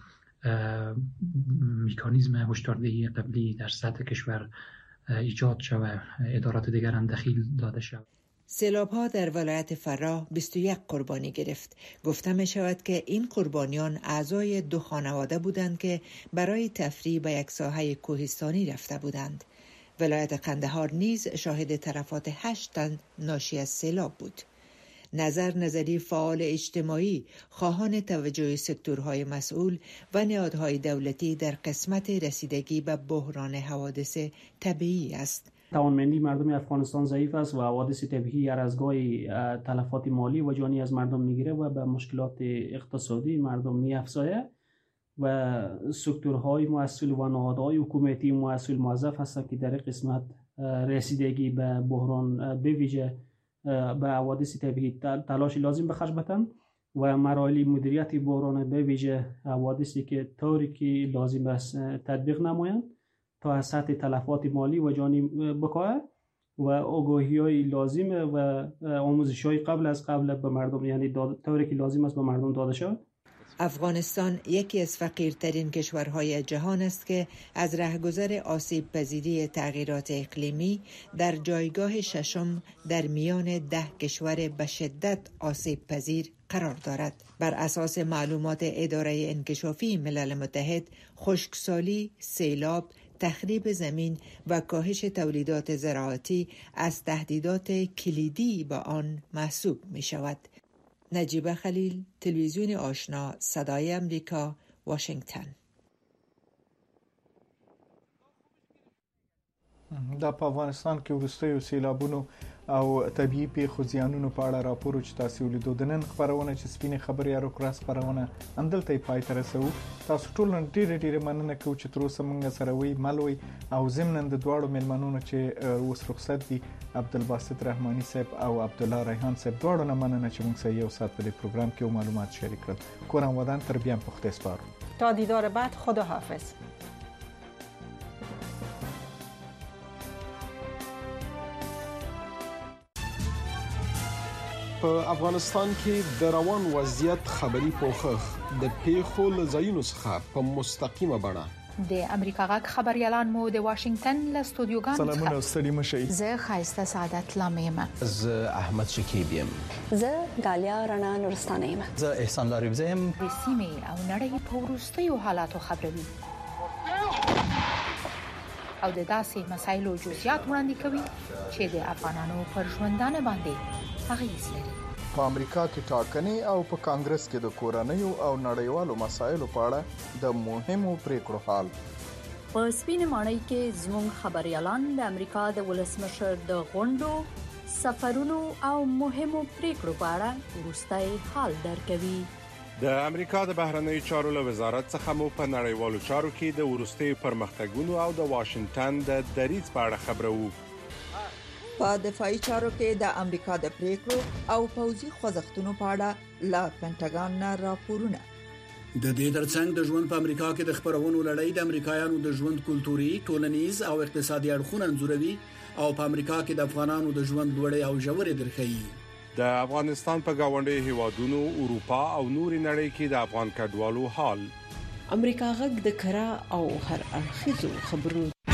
مکانیزم هشداردهی قبلی در سطح کشور ایجاد شود، ادارات دیگر هم دخیل داده شود. سیلاب‌ها در ولایت فراه بیست و یک قربانی گرفت. گفته می شود که این قربانیان اعضای دو خانواده بودند که برای تفریح به یک ساحه کوهستانی رفته بودند. ولایت قندهار نیز شاهد تلفات هشت تن ناشی از سیلاب بود. نظر نظری فعال اجتماعی خواهان توجه سکتورهای مسئول و نهادهای دولتی در قسمت رسیدگی به بحران حوادث طبیعی است. توانمندی مردم افغانستان ضعیف است و حوادث طبیعی هر از گاهی تلفات مالی و جانی از مردم میگیره و به مشکلات اقتصادی مردم میافزاید و سکتورهای مسئول و نهادهای حکومتی مسئول موظف هستند که در قسمت رسیدگی به بحران به ویژه به حوادث طبیعی تلاش لازم به خرج بدن و مراحل مدیریت بحران به ویژه حوادثی که طوری که لازم است تطبیق نمایند تا از سطح تلفات مالی و جانی بکاهد و آگاهی‌های لازم و آموزش‌های قبل از قبل به مردم، یعنی طوری که لازم است به مردم داده شود. افغانستان یکی از فقیرترین کشورهای جهان است که از رهگذر آسیب پذیری تغییرات اقلیمی در جایگاه ششم در میان ده کشور به شدت آسیب پذیر قرار دارد. بر اساس معلومات اداره انکشافی ملل متحد، خشکسالی، سیلاب، تخریب زمین و کاهش تولیدات زراعتی از تهدیدات کلیدی به آن محسوب می شود. نجیبه خلیل، تلویزیون آشنا، صدای امریکا، واشنگتن. د افغانستان کې وروستیو سیلابونو او طبيعي پیښو زیانونو په اړه راپور چې تاسو ولیدو د نن خبرونه چې سپینې خبرې یا روکراس خبرونه همدلته پای ته رسو. تاسو ټول نن ډېر ډېر مننه کوم چې تر اوسه موږ سره وي ملوي او زمنن د دواړو ملمنونو چې اوس رخصت دي، عبدالباسط رحمانی صاحب او عبدالله ریحان صاحب، دواړو نه مننه چې موږ سره یو ساعت په دې پروګرام کې معلومات شریک کړل. کورم ودان تر بیا په خدای سپارو. تا دیدار بعد، خدا حافظ. په افغانستان کې د روان وضعیت خبري پوښښ د پیښو له ځایونو څخه په مستقیمه بڼه د امریکا غږ خبريالان مو د واشنگټن له استودیوګانو څخه سلامونه ستړي مشئ. زه خایسته سعادت لامیم. زه احمد شکیب یم. زه دالیا رڼا نورستانه یم. زه احسان لاریبزه یم. د سیمې او نړۍ په وروستیو حالاتو خبروي او د داسې مسایلو جزئیات وړاندې کوي چې د افغانانو پر ژوندانه باندې اغیز لري. په امریکا کې ټاکنې او په کانګرس کې د کورنیو او نړیوالو مسایلو په اړه د مهمو پریکړو حال. په سپینې ماڼۍ کې زموږ خبريالان د امریکا د ولسمشر د غونډو، سفرونو او مهمو پریکړو په اړه وروستي حال درکوي. د امریکا د بهرنیو چارو له وزارت څخه مو په نړیوالو چارو کې د وروستي پرمختګونو او د واشنگټن د دریځ په اړه خبرو. په دفاعي چارو کې د امریکا د پریکړو او پوځي خوځښتونو په اړه لا پینټاګان نه راپورونه. د دې ترڅنګ د ژوند په امریکا کې د خبرونو لړۍ د امریکایانو د ژوند کلتوري، ټولنیز او اقتصادي اړخونه انځوروي او په امریکا کې د افغانانو د ژوند لوړې او ژورې درخي. د افغانستان په گاونډي هیوادونو اروپا او نوري نړۍ کې د افغان کډوالو حال. امریکا غږ د کرا او هر اړخیزو خبرو